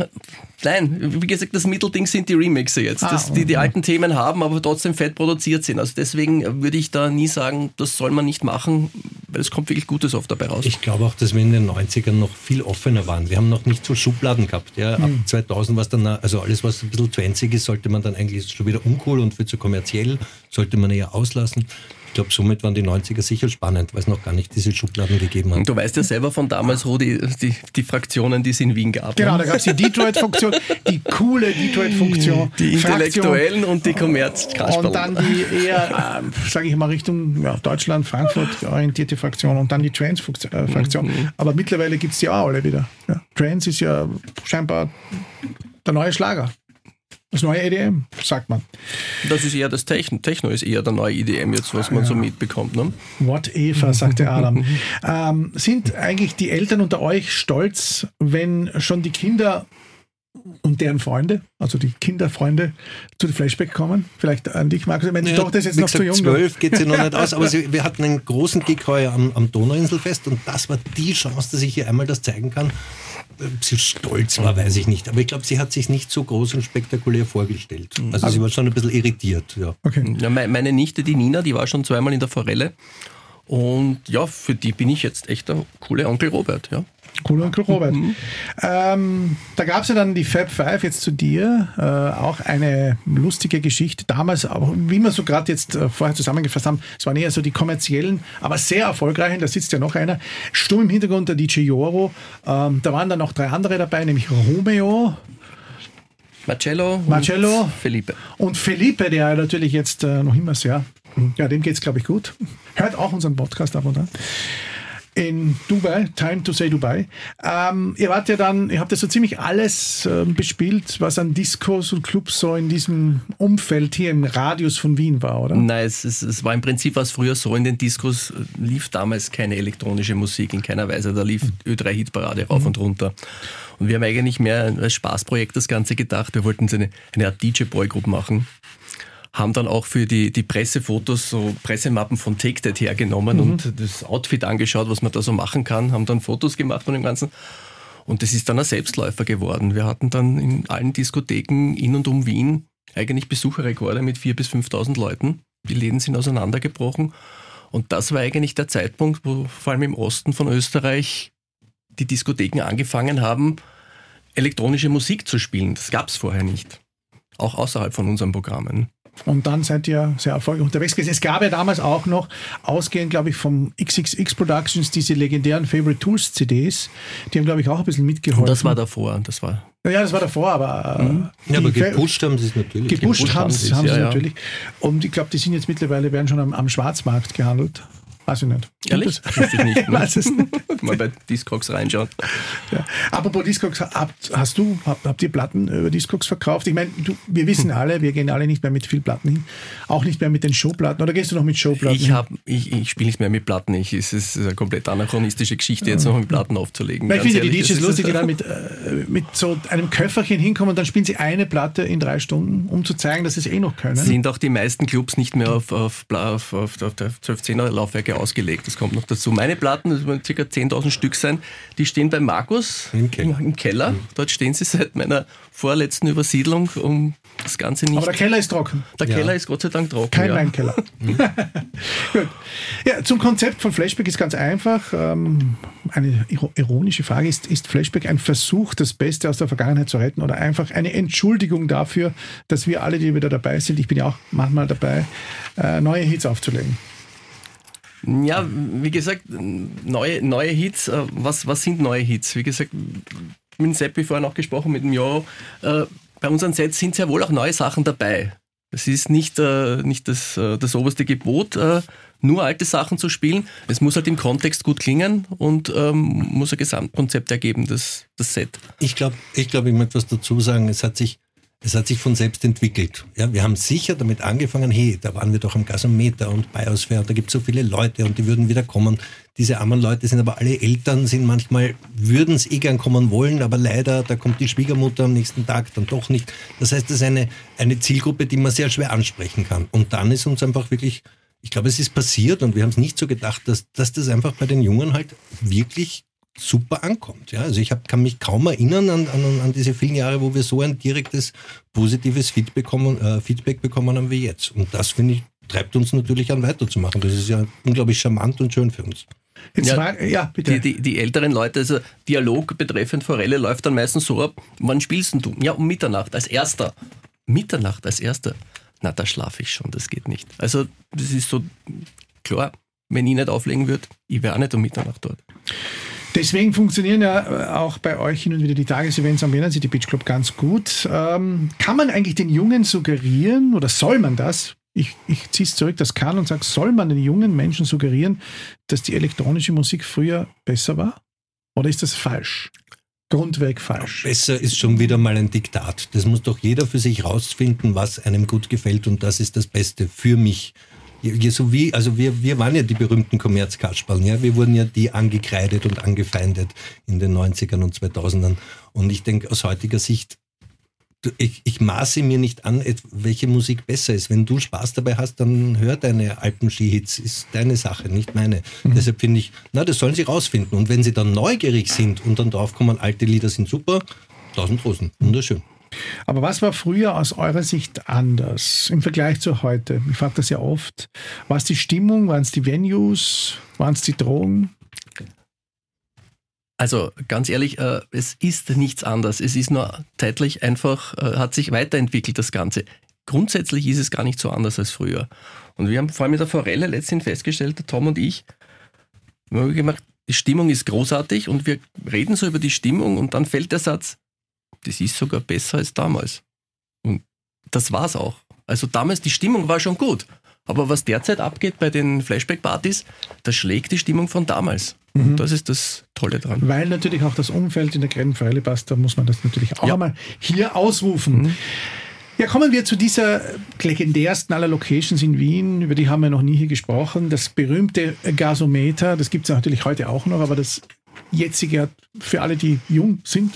Nein, wie gesagt, das Mittelding sind die Remixe jetzt, ah, dass die die ja. alten Themen haben, aber trotzdem fett produziert sind. Also deswegen würde ich da nie sagen, das soll man nicht machen, weil es kommt wirklich Gutes oft dabei raus. Ich glaube auch, dass wir in den neunzigern noch viel offener waren. Wir haben noch nicht so Schubladen gehabt. Ja. Ab hm. zweitausend, was dann, also alles, was ein bisschen zwanzig ist, sollte man dann eigentlich schon wieder uncool und viel zu kommerziell, sollte man eher auslassen. Ich glaube, somit waren die neunziger sicher spannend, weil es noch gar nicht diese Schubladen gegeben hat. Und du weißt ja selber von damals, Rudi, die, die Fraktionen, die es in Wien gab. Genau, da gab es die Detroit-Funktion, die coole Detroit-Funktion. Die Intellektuellen und die kommerz Und dann die eher, äh, sage ich mal, Richtung ja, Deutschland, Frankfurt orientierte Fraktion und dann die Trance-Fraktion. Mhm. Aber mittlerweile gibt es die auch alle wieder. Ja. Trance ist ja scheinbar der neue Schlager. Das neue E D M, sagt man. Das ist eher das Techno. Techno ist eher der neue E D M jetzt, was man ja. so mitbekommt. Ne? Whatever, sagte Adam. ähm, sind eigentlich die Eltern unter euch stolz, wenn schon die Kinder und deren Freunde, also die Kinderfreunde, zu den Flashback kommen? Vielleicht an dich, Markus. Meine ja, Tochter ist jetzt noch gesagt, zu jung. zwölf geht sie noch nicht aus, aber sie, wir hatten einen großen Gig heuer am, am Donauinselfest und das war die Chance, dass ich ihr einmal das zeigen kann. Ob sie stolz war, weiß ich nicht. Aber ich glaube, sie hat sich nicht so groß und spektakulär vorgestellt. Also, also sie war schon ein bisschen irritiert. Ja. Okay. Ja, meine Nichte, die Nina, die war schon zweimal in der Forelle. Und ja, für die bin ich jetzt echt der coole Onkel Robert. Ja. Cooler Onkel Robert. Mhm. Ähm, da gab es ja dann die Fab Five, jetzt zu dir. Äh, auch eine lustige Geschichte. Damals, auch, wie wir so gerade jetzt äh, vorher zusammengefasst haben, es waren eher so die kommerziellen, aber sehr erfolgreichen. Da sitzt ja noch einer. Stumm im Hintergrund der D J Joro. Ähm, da waren dann noch drei andere dabei, nämlich Romeo, Marcello, Marcello und Felipe. Und Felipe, der natürlich jetzt äh, noch immer sehr, ja, dem geht es, glaube ich, gut. Hört auch unseren Podcast ab und an. In Dubai, Time to Say Dubai. Ähm, ihr wart ja dann, ihr habt ja so ziemlich alles äh, bespielt, was an Discos und Clubs so in diesem Umfeld hier im Radius von Wien war, oder? Nein, es, es, es war im Prinzip was früher so, in den Discos lief damals keine elektronische Musik in keiner Weise, da lief Ö drei Hitparade rauf mhm. und runter. Und wir haben eigentlich mehr als Spaßprojekt das Ganze gedacht, wir wollten so eine, eine Art D J-Boy-Group machen. Haben dann auch für die, die Pressefotos so Pressemappen von Take That hergenommen mhm. und das Outfit angeschaut, was man da so machen kann, haben dann Fotos gemacht von dem Ganzen und das ist dann ein Selbstläufer geworden. Wir hatten dann in allen Diskotheken in und um Wien eigentlich Besucherrekorde mit viertausend bis fünftausend Leuten. Die Läden sind auseinandergebrochen und das war eigentlich der Zeitpunkt, wo vor allem im Osten von Österreich die Diskotheken angefangen haben, elektronische Musik zu spielen. Das gab es vorher nicht. Auch außerhalb von unseren Programmen. Und dann seid ihr sehr erfolgreich unterwegs gewesen. Es gab ja damals auch noch, ausgehend, glaube ich, vom X X X Productions, diese legendären Favorite Tools C Ds. Die haben, glaube ich, auch ein bisschen mitgeholfen. Und das war davor. Das war ja, das war davor, aber... Mhm. Ja, aber gepusht haben sie es natürlich. Gepusht, gepusht haben sie es ja, natürlich. Ja. Und ich glaube, die sind jetzt mittlerweile, werden schon am, am Schwarzmarkt gehandelt. Weiß ich nicht. Ehrlich? Das wusste ich nicht. Ich weiß es nicht. Mal bei Discogs reinschauen. Ja. Apropos Discogs, habt, hast du, habt, habt ihr Platten über Discogs verkauft? Ich meine, wir wissen alle, wir gehen alle nicht mehr mit viel Platten hin. Auch nicht mehr mit den Showplatten. Oder gehst du noch mit Showplatten ich hab, Ich, ich spiele nicht mehr mit Platten. Ich, es ist eine komplett anachronistische Geschichte, jetzt noch mit Platten aufzulegen. Ich finde die D Js lustig, die dann mit, äh, mit so einem Köfferchen hinkommen und dann spielen sie eine Platte in drei Stunden, um zu zeigen, dass sie es eh noch können. Sind auch die meisten Clubs nicht mehr auf, auf, auf, auf, auf der zwölf zehner Laufwerke ausgelegt. Das kommt noch dazu. Meine Platten, das werden ca. zehntausend Stück sein, die stehen bei Markus im Keller. Im, im Keller. Mhm. Dort stehen sie seit meiner vorletzten Übersiedlung, um das Ganze nicht... Aber der Keller ist trocken. Der ja. Keller ist Gott sei Dank trocken. Kein ja. Weinkeller. Mhm. Gut. Ja, zum Konzept von Flashback ist ganz einfach. Ähm, eine ironische Frage. Ist, ist Flashback ein Versuch, das Beste aus der Vergangenheit zu retten oder einfach eine Entschuldigung dafür, dass wir alle, die wieder dabei sind, ich bin ja auch manchmal dabei, äh, neue Hits aufzulegen? Ja, wie gesagt, neue, neue Hits. Äh, was, was sind neue Hits? Wie gesagt, mit dem Seppi vorhin auch gesprochen, mit dem Jo. Äh, bei unseren Sets sind sehr wohl auch neue Sachen dabei. Es ist nicht, äh, nicht das, äh, das oberste Gebot, äh, nur alte Sachen zu spielen. Es muss halt im Kontext gut klingen und ähm, muss ein Gesamtkonzept ergeben, das, das Set. Ich glaube, ich, glaub, ich möchte was dazu sagen. Es hat sich, es hat sich von selbst entwickelt. Ja, wir haben sicher damit angefangen, hey, da waren wir doch am Gasometer und Biosphäre und da gibt es so viele Leute und die würden wieder kommen. Diese armen Leute sind aber alle Eltern, sind manchmal, würden es eh gern kommen wollen, aber leider, da kommt die Schwiegermutter am nächsten Tag dann doch nicht. Das heißt, das ist eine, eine Zielgruppe, die man sehr schwer ansprechen kann. Und dann ist uns einfach wirklich, ich glaube, es ist passiert und wir haben es nicht so gedacht, dass, dass das einfach bei den Jungen halt wirklich super ankommt. Ja, also ich hab, kann mich kaum erinnern an, an, an diese vielen Jahre, wo wir so ein direktes, positives Feedback bekommen, äh, Feedback bekommen haben wie jetzt. Und das, finde ich, treibt uns natürlich an, weiterzumachen. Das ist ja unglaublich charmant und schön für uns. Jetzt ja, war, ja, bitte. Die, die, die älteren Leute, also Dialog betreffend Forelle läuft dann meistens so ab, wann spielst denn du? Ja, um Mitternacht, als Erster. Mitternacht als Erster? Na, da schlafe ich schon, das geht nicht. Also das ist so, klar, wenn ich nicht auflegen würde, ich wäre auch nicht um Mitternacht dort. Deswegen funktionieren ja auch bei euch hin und wieder die Tagesevents am Wiener City Beach Club ganz gut. Ähm, kann man eigentlich den Jungen suggerieren oder soll man das? Ich, ich ziehe es zurück, das kann und sage, soll man den jungen Menschen suggerieren, dass die elektronische Musik früher besser war? Oder ist das falsch? Grundweg falsch. Besser ist schon wieder mal ein Diktat. Das muss doch jeder für sich rausfinden, was einem gut gefällt und das ist das Beste für mich. So wie, also wir, wir waren ja die berühmten Kommerzkasperln, ja, wir wurden ja die angekreidet und angefeindet in den neunzigern und zweitausendern und ich denke aus heutiger Sicht, ich, ich maße mir nicht an, welche Musik besser ist. Wenn du Spaß dabei hast, dann hör deine alten Skihits, ist deine Sache, nicht meine. Mhm. Deshalb finde ich, na, das sollen sie rausfinden und wenn sie dann neugierig sind und dann draufkommen, alte Lieder sind super, tausend Rosen, wunderschön. Aber was war früher aus eurer Sicht anders im Vergleich zu heute? Ich frage das ja oft. War es die Stimmung, waren es die Venues, waren es die Drogen? Also ganz ehrlich, äh, es ist nichts anders. Es ist nur zeitlich einfach, äh, hat sich weiterentwickelt das Ganze. Grundsätzlich ist es gar nicht so anders als früher. Und wir haben vor allem mit der Forelle letztens festgestellt, der Tom und ich, wir haben gemacht, die Stimmung ist großartig und wir reden so über die Stimmung und dann fällt der Satz, das ist sogar besser als damals. Und das war's auch. Also damals, die Stimmung war schon gut. Aber was derzeit abgeht bei den Flashback-Partys, das schlägt die Stimmung von damals. Mhm. Und das ist das Tolle dran. Weil natürlich auch das Umfeld in der Gräbenforelle passt, da muss man das natürlich auch ja. einmal hier ausrufen. Mhm. Ja, kommen wir zu dieser legendärsten aller Locations in Wien, über die haben wir noch nie hier gesprochen. Das berühmte Gasometer, das gibt es natürlich heute auch noch, aber das jetzige für alle, die jung sind,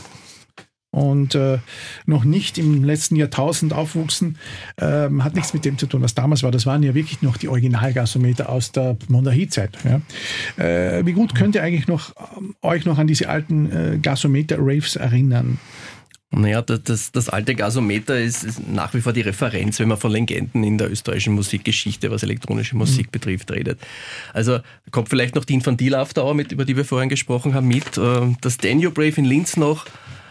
und äh, noch nicht im letzten Jahrtausend aufwuchsen, ähm, hat nichts mit dem zu tun, was damals war. Das waren ja wirklich noch die Originalgasometer aus der Monarchiezeit. Ja. Äh, wie gut könnt ihr eigentlich noch ähm, euch noch an diese alten äh, Gasometer-Raves erinnern? Naja, das, das, das alte Gasometer ist, ist nach wie vor die Referenz, wenn man von Legenden in der österreichischen Musikgeschichte, was elektronische Musik mhm. betrifft, redet. Also kommt vielleicht noch die Infantil-After-Hour mit, über die wir vorhin gesprochen haben, mit. Äh, das Danube Rave in Linz noch.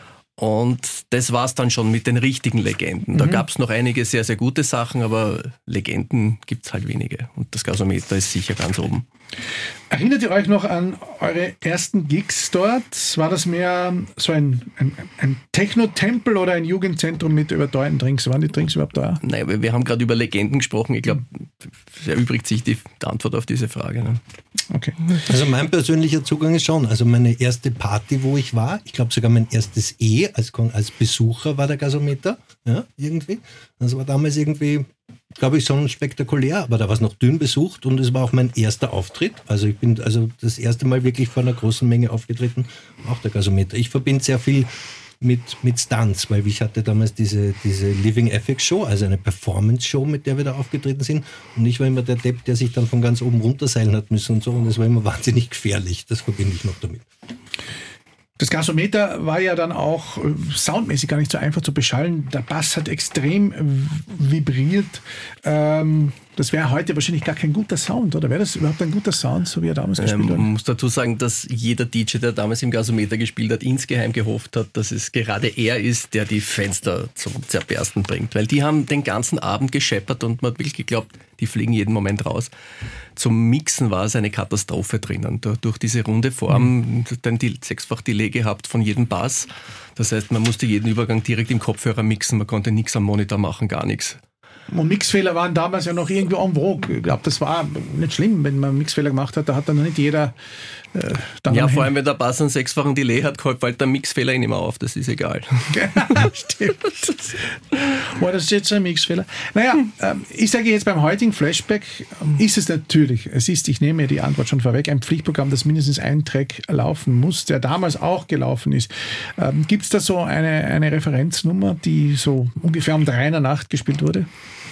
Und das war es dann schon mit den richtigen Legenden. Da mhm. gab es noch einige sehr, sehr gute Sachen, aber Legenden gibt es halt wenige. Und das Gasometer ist sicher ganz oben. Erinnert ihr euch noch an eure ersten Gigs dort? War das mehr so ein, ein, ein Techno-Tempel oder ein Jugendzentrum mit überteuerten Drinks? Waren die Drinks überhaupt teuer? Nein, wir haben gerade über Legenden gesprochen. Ich glaube, es erübrigt sich die, die Antwort auf diese Frage. Ne? Okay. Also mein persönlicher Zugang ist schon, also meine erste Party, wo ich war, ich glaube sogar mein erstes E als, als Besucher war der Gasometer, ja, irgendwie. Das war damals irgendwie, glaube ich, schon spektakulär, aber da war es noch dünn besucht und es war auch mein erster Auftritt. Also ich bin also das erste Mal wirklich vor einer großen Menge aufgetreten, auch der Gasometer. Ich verbinde sehr viel mit, mit Stunts, weil ich hatte damals diese, diese Living F X Show, also eine Performance-Show, mit der wir da aufgetreten sind. Und ich war immer der Depp, der sich dann von ganz oben runterseilen hat müssen und so. Und das war immer wahnsinnig gefährlich. Das verbinde ich noch damit. Das Gasometer war ja dann auch äh, soundmäßig gar nicht so einfach zu beschallen. Der Bass hat extrem äh, vibriert. Ähm, das wäre heute wahrscheinlich gar kein guter Sound, oder? Wäre das überhaupt ein guter Sound, so wie er damals gespielt hat? Ähm, man muss dazu sagen, dass jeder D J, der damals im Gasometer gespielt hat, insgeheim gehofft hat, dass es gerade er ist, der die Fenster zum Zerbersten bringt. Weil die haben den ganzen Abend gescheppert und man hat wirklich geglaubt, die fliegen jeden Moment raus. Zum Mixen war es eine Katastrophe drinnen. Durch diese runde Form, mhm. dann die sechsfach Delay gehabt von jedem Bass. Das heißt, man musste jeden Übergang direkt im Kopfhörer mixen, man konnte nichts am Monitor machen, gar nichts. Und Mixfehler waren damals ja noch irgendwie en vogue. Ich glaube, das war nicht schlimm, wenn man Mixfehler gemacht hat. Da hat dann noch nicht jeder... Äh, dann ja, vor allem, wenn der Bass einen sechsfachen Delay hat, fällt der Mixfehler eh nicht mehr auf. Das ist egal. Stimmt. War das jetzt ein Mixfehler? Naja, ähm, ich sage jetzt beim heutigen Flashback ist es natürlich, es ist, ich nehme die Antwort schon vorweg, ein Pflichtprogramm, das mindestens ein Track laufen muss, der damals auch gelaufen ist. Ähm, gibt es da so eine, eine Referenznummer, die so ungefähr um drei in der Nacht gespielt wurde?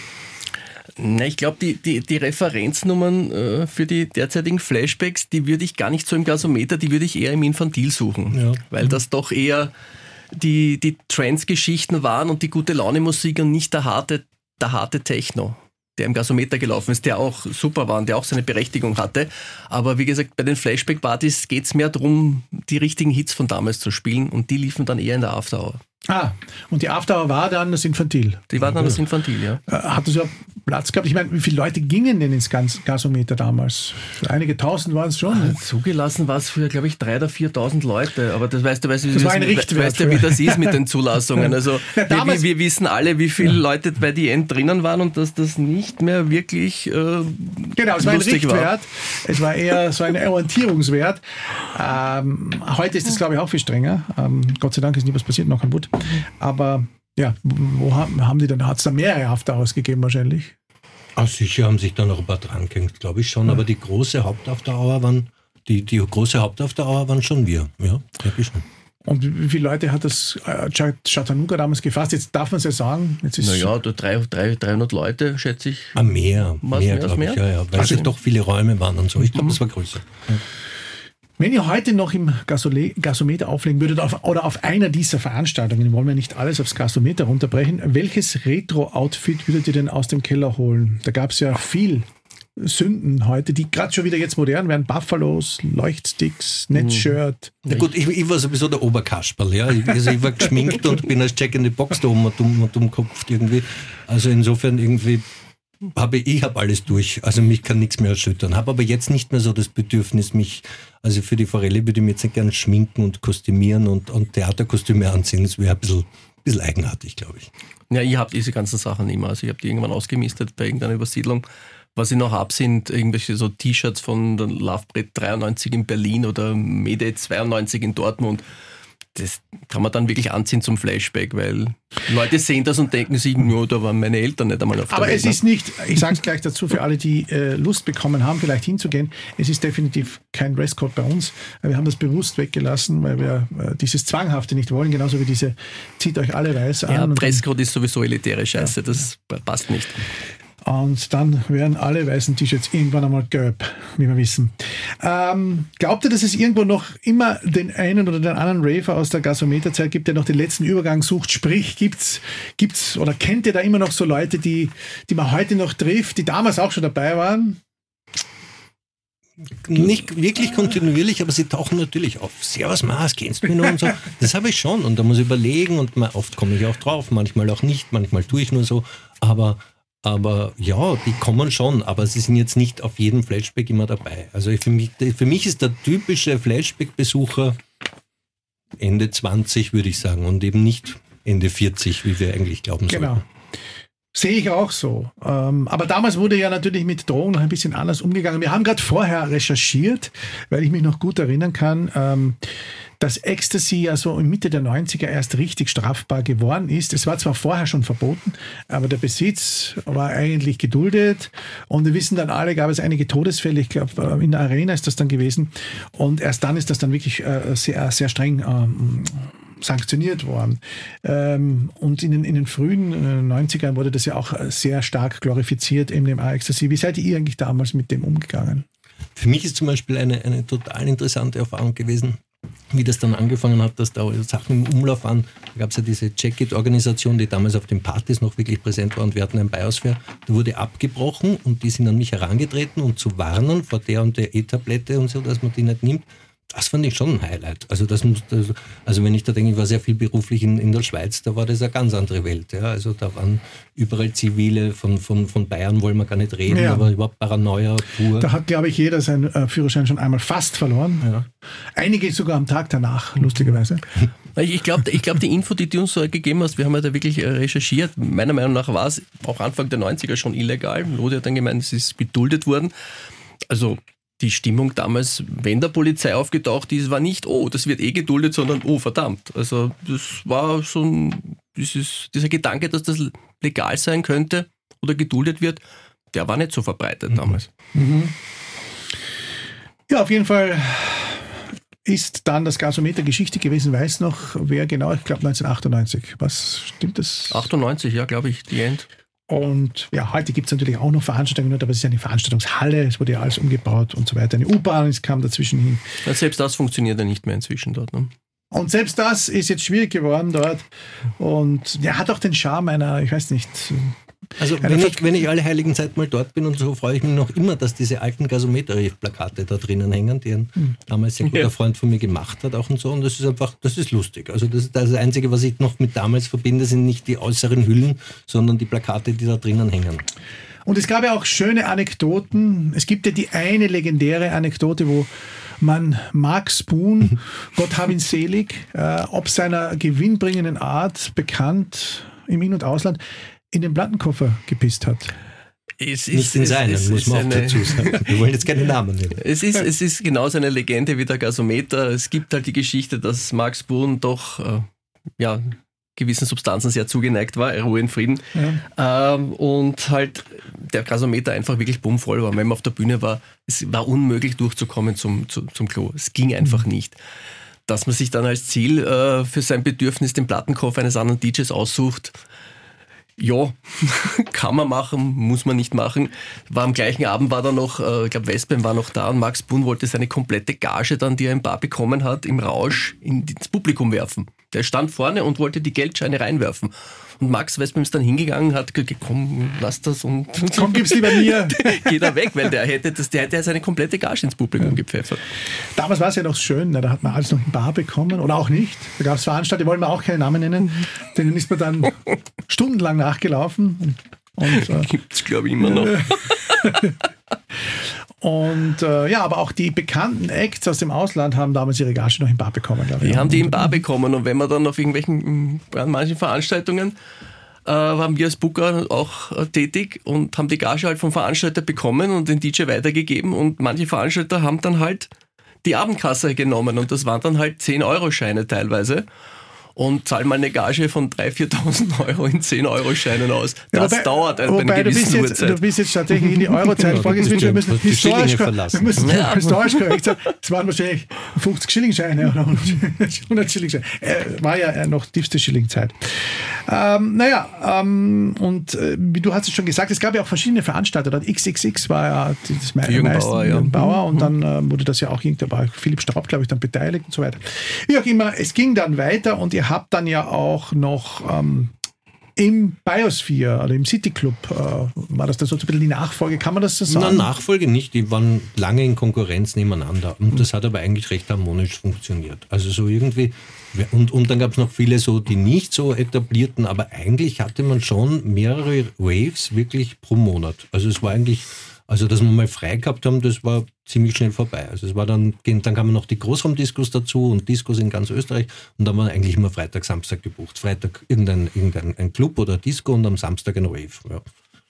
Na, ich glaube, die, die, die Referenznummern äh, für die derzeitigen Flashbacks, die würde ich gar nicht so im Gasometer, die würde ich eher im Infantil suchen. Ja. Weil das doch eher die, die Trance-Geschichten waren und die gute Laune-Musik und nicht der harte, der harte Techno, der im Gasometer gelaufen ist, der auch super war und der auch seine Berechtigung hatte. Aber wie gesagt, bei den Flashback-Partys geht es mehr darum, die richtigen Hits von damals zu spielen und die liefen dann eher in der After-Hour. Ah, und die After-Hour war dann das Infantil? Die war dann das Infantil, ja. Hat das ja Platz gehabt? Ich meine, wie viele Leute gingen denn ins Gasometer damals? Einige tausend waren es schon. Ah, zugelassen war es für, glaube ich, dreitausend oder viertausend Leute. Aber das weißt du, weißt, das war ein weißt, weißt du, wie das ist mit den Zulassungen. Also ja, wir, wir, wir wissen alle, wie viele ja. Leute bei die End drinnen waren und dass das nicht mehr wirklich äh, genau, es war ein Richtwert. War. Es war eher so ein Orientierungswert. Ähm, heute ist das, glaube ich, auch viel strenger. Ähm, Gott sei Dank ist nie was passiert, noch kein Wut. Aber ja, wo haben die dann, hat es da mehrere After-Hours gegeben wahrscheinlich? Ach, sicher haben sich da noch ein paar dran gehängt, glaube ich schon. Ja. Aber die große Haupt-After-Hour waren, die, die große Haupt-After-Hour waren schon wir. Ja, glaube ich schon. Und wie viele Leute hat das äh, Chattanooga damals gefasst? Jetzt darf man es ja sagen. Naja, dreihundert Leute, schätze ich. Ah, mehr, mehr, mehr glaube ich. Ja, ja, weil also, es doch viele Räume waren und so. Ich glaube, mhm. das war größer. Ja. Wenn ihr heute noch im Gasole- Gasometer auflegen würdet auf, oder auf einer dieser Veranstaltungen, wollen wir nicht alles aufs Gasometer runterbrechen, welches Retro-Outfit würdet ihr denn aus dem Keller holen? Da gab es ja viel Sünden heute, die gerade schon wieder jetzt modern werden. Buffalos, Leuchtsticks, Netzshirt. Na gut, ich, ich war sowieso der Oberkasperl. Ja. Ich, also ich war geschminkt und bin als Jack in the Box da oben und dumm und dummkopft irgendwie. Also insofern irgendwie... Habe ich habe alles durch, also mich kann nichts mehr erschüttern. Habe aber jetzt nicht mehr so das Bedürfnis, mich, also für die Forelle würde ich mir jetzt nicht gerne schminken und kostümieren und, und Theaterkostüme anziehen. Das wäre ein bisschen, ein bisschen eigenartig, glaube ich. Ja, ich habe diese ganzen Sachen nicht mehr. Also ich habe die irgendwann ausgemistet bei irgendeiner Übersiedlung. Was ich noch habe, sind irgendwelche so T-Shirts von der Lovebrett dreiundneunzig in Berlin oder Mede zweiundneunzig in Dortmund. Das kann man dann wirklich anziehen zum Flashback, weil Leute sehen das und denken sich, nur da waren meine Eltern nicht einmal auf der Aber Welt, es ist nicht, ich sage es gleich dazu, für alle, die äh, Lust bekommen haben, vielleicht hinzugehen, es ist definitiv kein Dresscode bei uns. Wir haben das bewusst weggelassen, weil wir äh, dieses Zwanghafte nicht wollen, genauso wie diese zieht euch alle weiß an. Ja, Dresscode ist sowieso elitäre Scheiße, ja. Das passt nicht. Und dann werden alle weißen T-Shirts irgendwann einmal gelb, wie wir wissen. Ähm, glaubt ihr, dass es irgendwo noch immer den einen oder den anderen Raver aus der Gasometerzeit gibt, der noch den letzten Übergang sucht? Sprich, gibt's, gibt's oder kennt ihr da immer noch so Leute, die, die man heute noch trifft, die damals auch schon dabei waren? Nicht wirklich kontinuierlich, aber sie tauchen natürlich auf. Servus Mars, kennst du mich noch und so. Das habe ich schon und da muss ich überlegen und oft komme ich auch drauf, manchmal auch nicht, manchmal tue ich nur so, aber Aber ja, die kommen schon, aber sie sind jetzt nicht auf jedem Flashback immer dabei. Also für mich, für mich ist der typische Flashback-Besucher Ende zwanzig, würde ich sagen, und eben nicht Ende vierzig, wie wir eigentlich glauben sollten. Genau. Sehe ich auch so. Ähm, aber damals wurde ja natürlich mit Drogen noch ein bisschen anders umgegangen. Wir haben gerade vorher recherchiert, weil ich mich noch gut erinnern kann, ähm, dass Ecstasy ja so in Mitte der neunziger erst richtig strafbar geworden ist. Es war zwar vorher schon verboten, aber der Besitz war eigentlich geduldet. Und wir wissen dann alle, gab es einige Todesfälle. Ich glaube, in der Arena ist das dann gewesen. Und erst dann ist das dann wirklich äh, sehr, sehr streng ähm, sanktioniert worden. Ähm, und in den, in den frühen äh, neunzigern wurde das ja auch sehr stark glorifiziert, M D M A-Ecstasy. Wie seid ihr eigentlich damals mit dem umgegangen? Für mich ist zum Beispiel eine, eine total interessante Erfahrung gewesen, wie das dann angefangen hat, dass da Sachen im Umlauf waren. Da gab es ja diese Check-It-Organisation, die damals auf den Partys noch wirklich präsent war, und wir hatten ein Biosphäre. Da wurde abgebrochen und die sind an mich herangetreten, um zu warnen vor der und der E-Tablette und so, dass man die nicht nimmt. Das fand ich schon ein Highlight. Also, das muss, also, also wenn ich da denke, ich war sehr viel beruflich in, in der Schweiz, da war das eine ganz andere Welt. Ja. Also da waren überall Zivile, von, von, von Bayern wollen wir gar nicht reden, ja. aber überhaupt Paranoia pur. Da hat, glaube ich, jeder seinen äh, Führerschein schon einmal fast verloren. Ja. Einige sogar am Tag danach, lustigerweise. Ich glaube, ich glaub, die Info, die du uns so gegeben hast, wir haben ja da wirklich recherchiert. Meiner Meinung nach war es auch Anfang der neunziger schon illegal. Lodi hat dann gemeint, es ist geduldet worden. Also die Stimmung damals, wenn der Polizei aufgetaucht ist, war nicht, oh, das wird eh geduldet, sondern, oh, verdammt. Also das war so ein, dieses, dieser Gedanke, dass das legal sein könnte oder geduldet wird, der war nicht so verbreitet mhm. damals. Mhm. Ja, auf jeden Fall ist dann das Gasometer Geschichte gewesen. Weiß noch, wer genau? Ich glaube neunzehnhundertachtundneunzig. Was stimmt das? achtundneunzig, ja, glaube ich, die End. Und ja, heute gibt es natürlich auch noch Veranstaltungen, aber es ist eine Veranstaltungshalle, es wurde ja alles umgebaut und so weiter. Eine U-Bahn kam dazwischen hin. Ja, selbst das funktioniert ja nicht mehr inzwischen dort. Ne? Und selbst das ist jetzt schwierig geworden dort. Und der hat auch den Charme einer, ich weiß nicht. Also wenn ich, wenn ich alle heiligen Zeit mal dort bin und so, freue ich mich noch immer, dass diese alten Gasometer-Plakate da drinnen hängen, die ein hm. damals sehr guter ja. Freund von mir gemacht hat auch und so. Und das ist einfach, das ist lustig. Also das ist das Einzige, was ich noch mit damals verbinde, sind nicht die äußeren Hüllen, sondern die Plakate, die da drinnen hängen. Und es gab ja auch schöne Anekdoten. Es gibt ja die eine legendäre Anekdote, wo man Mark Spoon, Gott hab ihn selig, äh, ob seiner gewinnbringenden Art bekannt im In- und Ausland, in den Plattenkoffer gepisst hat. Es ist, Nicht in seinen, es, es muss man auch eine, dazu sagen. Wir wollen jetzt keine Namen nennen. Es ist, es ist genauso eine Legende wie der Gasometer. Es gibt halt die Geschichte, dass Mark Spoon doch äh, ja, gewissen Substanzen sehr zugeneigt war, Ruhe in Frieden. Ja. Ähm, und halt der Gasometer einfach wirklich bummvoll war. Wenn man auf der Bühne war, es war unmöglich durchzukommen zum, zu, zum Klo. Es ging einfach mhm. nicht. Dass man sich dann als Ziel äh, für sein Bedürfnis den Plattenkoffer eines anderen D Js aussucht, ja, kann man machen, muss man nicht machen. War am gleichen Abend war da noch, äh, ich glaube Westbam war noch da und Max Spoon wollte seine komplette Gage dann, die er im Bar bekommen hat, im Rausch ins Publikum werfen. Der stand vorne und wollte die Geldscheine reinwerfen. Und Max Westbam ist dann hingegangen und hat gesagt, komm, lass das und komm, gib's lieber mir. Geht er weg, weil der hätte, das, der hätte seine komplette Gage ins Publikum ja. gepfeffert. Damals war es ja noch schön, da hat man alles noch im Bar bekommen oder auch nicht. Da gab es Veranstalter, die wollen wir auch keine Namen nennen, mhm. denen ist man dann stundenlang nachgelaufen. Und, und, äh, gibt's, glaube ich, immer noch. Und äh, ja, aber auch die bekannten Acts aus dem Ausland haben damals ihre Gage noch im Bar bekommen, glaube ich. Die haben die im Bar bekommen und wenn man dann auf irgendwelchen, an manchen Veranstaltungen äh, waren wir als Booker auch äh, tätig und haben die Gage halt vom Veranstalter bekommen und den D J weitergegeben und manche Veranstalter haben dann halt die Abendkasse genommen und das waren dann halt zehn-Euro-Scheine teilweise. Und zahl mal eine Gage von dreitausend, viertausend Euro in zehn-Euro-Scheinen aus. Das ja, wobei, dauert eine wobei, gewisse du bist, jetzt, du bist jetzt tatsächlich in die Eurozeit vorgesetzt. Wir müssen historisch, wir müssen ja. historisch korrekt sein. Es waren wahrscheinlich fünfzig Schillingscheine oder hundert Schillingscheine. Äh, war ja noch tiefste Schillingzeit. Ähm, naja, ähm, und äh, wie du hast es schon gesagt, es gab ja auch verschiedene Veranstalter. Dort X X X war ja das meiste. Jürgen Bauer, ja. Bauer und dann äh, wurde das ja auch, da war Philipp Straub, glaube ich, dann beteiligt und so weiter. Wie auch immer, es ging dann weiter und ihr habt dann ja auch noch ähm, im Biosphere oder im City Club, äh, war das dann so ein bisschen die Nachfolge, kann man das so sagen? Nein, Nachfolge nicht, die waren lange in Konkurrenz nebeneinander und mhm. das hat aber eigentlich recht harmonisch funktioniert. Also so irgendwie, und, und dann gab es noch viele so, die nicht so etablierten, aber eigentlich hatte man schon mehrere Waves wirklich pro Monat. Also es war eigentlich, also dass wir mal frei gehabt haben, das war ziemlich schnell vorbei. Also es war dann, dann kamen noch die Großraumdiskos dazu und Diskos in ganz Österreich und dann war eigentlich immer Freitag, Samstag gebucht. Freitag irgendein, irgendein ein Club oder Disco und am Samstag ein Rave. Ja.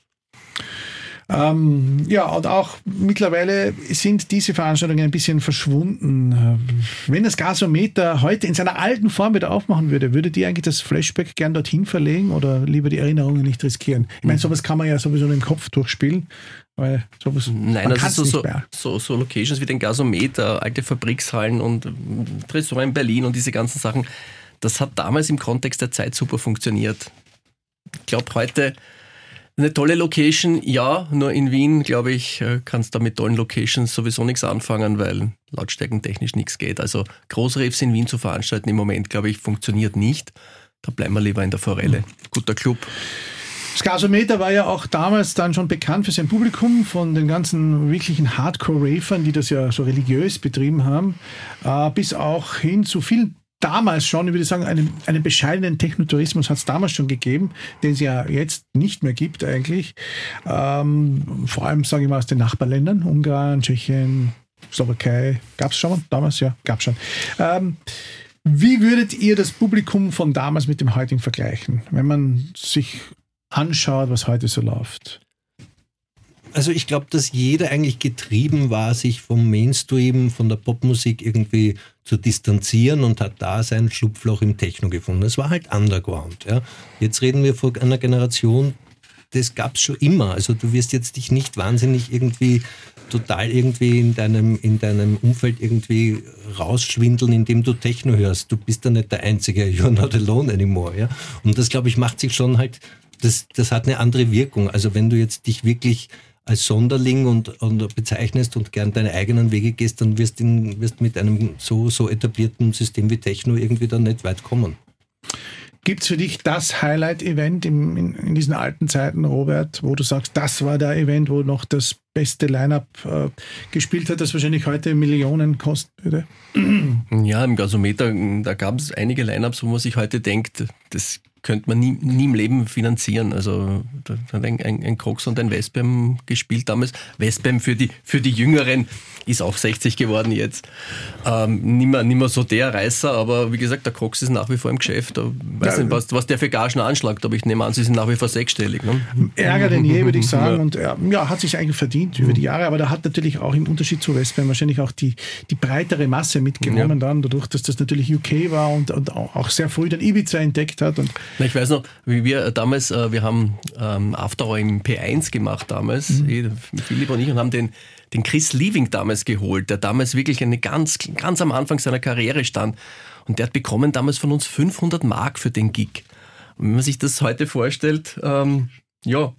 Ähm, ja, und auch mittlerweile sind diese Veranstaltungen ein bisschen verschwunden. Wenn das Gasometer heute in seiner alten Form wieder aufmachen würde, würdet ihr eigentlich das Flashback gern dorthin verlegen oder lieber die Erinnerungen nicht riskieren? Ich meine, sowas kann man ja sowieso im Kopf durchspielen. Weil sowas, Nein, also so, so, so, so Locations wie den Gasometer, alte Fabrikshallen und Tresor in Berlin und diese ganzen Sachen, das hat damals im Kontext der Zeit super funktioniert. Ich glaube, heute eine tolle Location, ja, nur in Wien, glaube ich, kannst du mit tollen Locations sowieso nichts anfangen, weil lautstärkentechnisch nichts geht. Also Großrevs in Wien zu veranstalten im Moment, glaube ich, funktioniert nicht. Da bleiben wir lieber in der Forelle. Guter Club. Das Gasometer war ja auch damals dann schon bekannt für sein Publikum, von den ganzen wirklichen Hardcore-Ravern, die das ja so religiös betrieben haben, äh, bis auch hin zu vielen damals schon, ich würde sagen, einen, einen bescheidenen Technotourismus hat es damals schon gegeben, den es ja jetzt nicht mehr gibt eigentlich. Ähm, vor allem, sage ich mal, aus den Nachbarländern, Ungarn, Tschechien, Slowakei. Gab es schon damals? Ja, gab es schon. Ähm, wie würdet ihr das Publikum von damals mit dem heutigen vergleichen, wenn man sich anschaut, was heute so läuft? Also ich glaube, dass jeder eigentlich getrieben war, sich vom Mainstream, von der Popmusik irgendwie zu distanzieren und hat da sein Schlupfloch im Techno gefunden. Das war halt Underground. Ja. Jetzt reden wir von einer Generation, das gab es schon immer. Also du wirst jetzt dich nicht wahnsinnig irgendwie total irgendwie in deinem, in deinem Umfeld irgendwie rausschwindeln, indem du Techno hörst. Du bist da nicht der Einzige. You're not alone anymore. Ja. Und das, glaube ich, macht sich schon halt, das, das hat eine andere Wirkung. Also wenn du jetzt dich wirklich als Sonderling und, und bezeichnest und gern deine eigenen Wege gehst, dann wirst du wirst mit einem so, so etablierten System wie Techno irgendwie dann nicht weit kommen. Gibt es für dich das Highlight-Event in, in, in diesen alten Zeiten, Robert, wo du sagst, das war der Event, wo noch das beste Line-Up äh, gespielt hat, das wahrscheinlich heute Millionen kosten würde? Ja, im Gasometer, da gab es einige Line-Ups, wo man sich heute denkt, das könnte man nie, nie im Leben finanzieren. Also da hat ein, ein, ein Krox und ein Westbam gespielt damals. Westbam für die, für die Jüngeren ist auch sechzig geworden jetzt. Ähm, nicht mehr, nicht mehr so der Reißer, aber wie gesagt, der Krox ist nach wie vor im Geschäft. Ich weiß ja, nicht, was, was der für Gagen anschlagt, aber ich nehme an, sie sind nach wie vor sechsstellig. Ne? Ärger denn je, würde ich sagen. Ja. Und ja, hat sich eigentlich verdient über die Jahre, aber da hat natürlich auch im Unterschied zu Westbam wahrscheinlich auch die, die breitere Masse mitgenommen, ja. Dann, dadurch, dass das natürlich U K war und, und auch sehr früh dann Ibiza entdeckt hat. Und ich weiß noch, wie wir damals, wir haben ähm, After Hour im P eins gemacht damals, mhm. Philipp und ich, und haben den, den Chris Lieving damals geholt, der damals wirklich eine ganz, ganz am Anfang seiner Karriere stand. Und der hat bekommen damals von uns fünfhundert Mark für den Gig. Und wenn man sich das heute vorstellt, ähm, ja,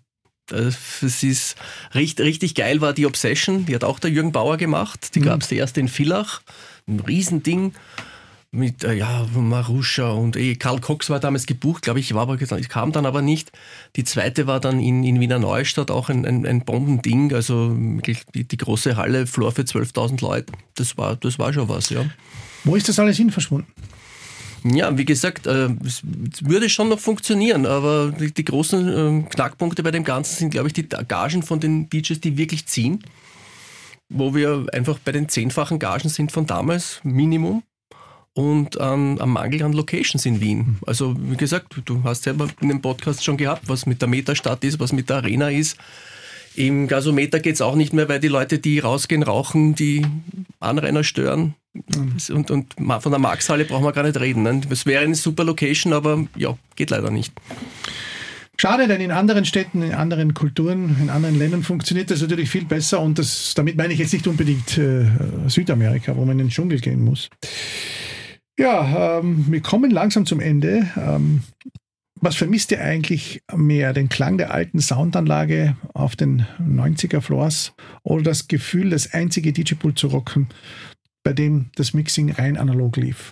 es ist richtig, richtig geil war die Obsession, die hat auch der Jürgen Bauer gemacht, die mhm. gab es erst in Villach, ein Riesending. Mit, äh, ja, Marusha und eh, Karl Cox war damals gebucht, glaube ich, war aber, ich kam dann aber nicht. Die zweite war dann in, in Wiener Neustadt, auch ein, ein, ein Bombending, also die, die große Halle, Floor für zwölftausend Leute, das war, das war schon was, ja. Wo ist das alles hin verschwunden? Ja, wie gesagt, äh, es würde schon noch funktionieren, aber die, die großen äh, Knackpunkte bei dem Ganzen sind, glaube ich, die Gagen von den D Js, die wirklich ziehen, wo wir einfach bei den zehnfachen Gagen sind von damals, Minimum. Und ähm, am Mangel an Locations in Wien. Also wie gesagt, du hast selber in dem Podcast schon gehabt, was mit der Metastadt ist, was mit der Arena ist. Im Gasometer geht es auch nicht mehr, weil die Leute, die rausgehen, rauchen, die Anrainer stören. Mhm. Und, und von der Marxhalle brauchen wir gar nicht reden. Ne? Das wäre eine super Location, aber ja, geht leider nicht. Schade, denn in anderen Städten, in anderen Kulturen, in anderen Ländern funktioniert das natürlich viel besser. Und das, damit meine ich jetzt nicht unbedingt äh, Südamerika, wo man in den Dschungel gehen muss. Ja, ähm, wir kommen langsam zum Ende. Ähm, was vermisst ihr eigentlich mehr? Den Klang der alten Soundanlage auf den neunziger Floors oder das Gefühl, das einzige D J-Pult zu rocken, bei dem das Mixing rein analog lief?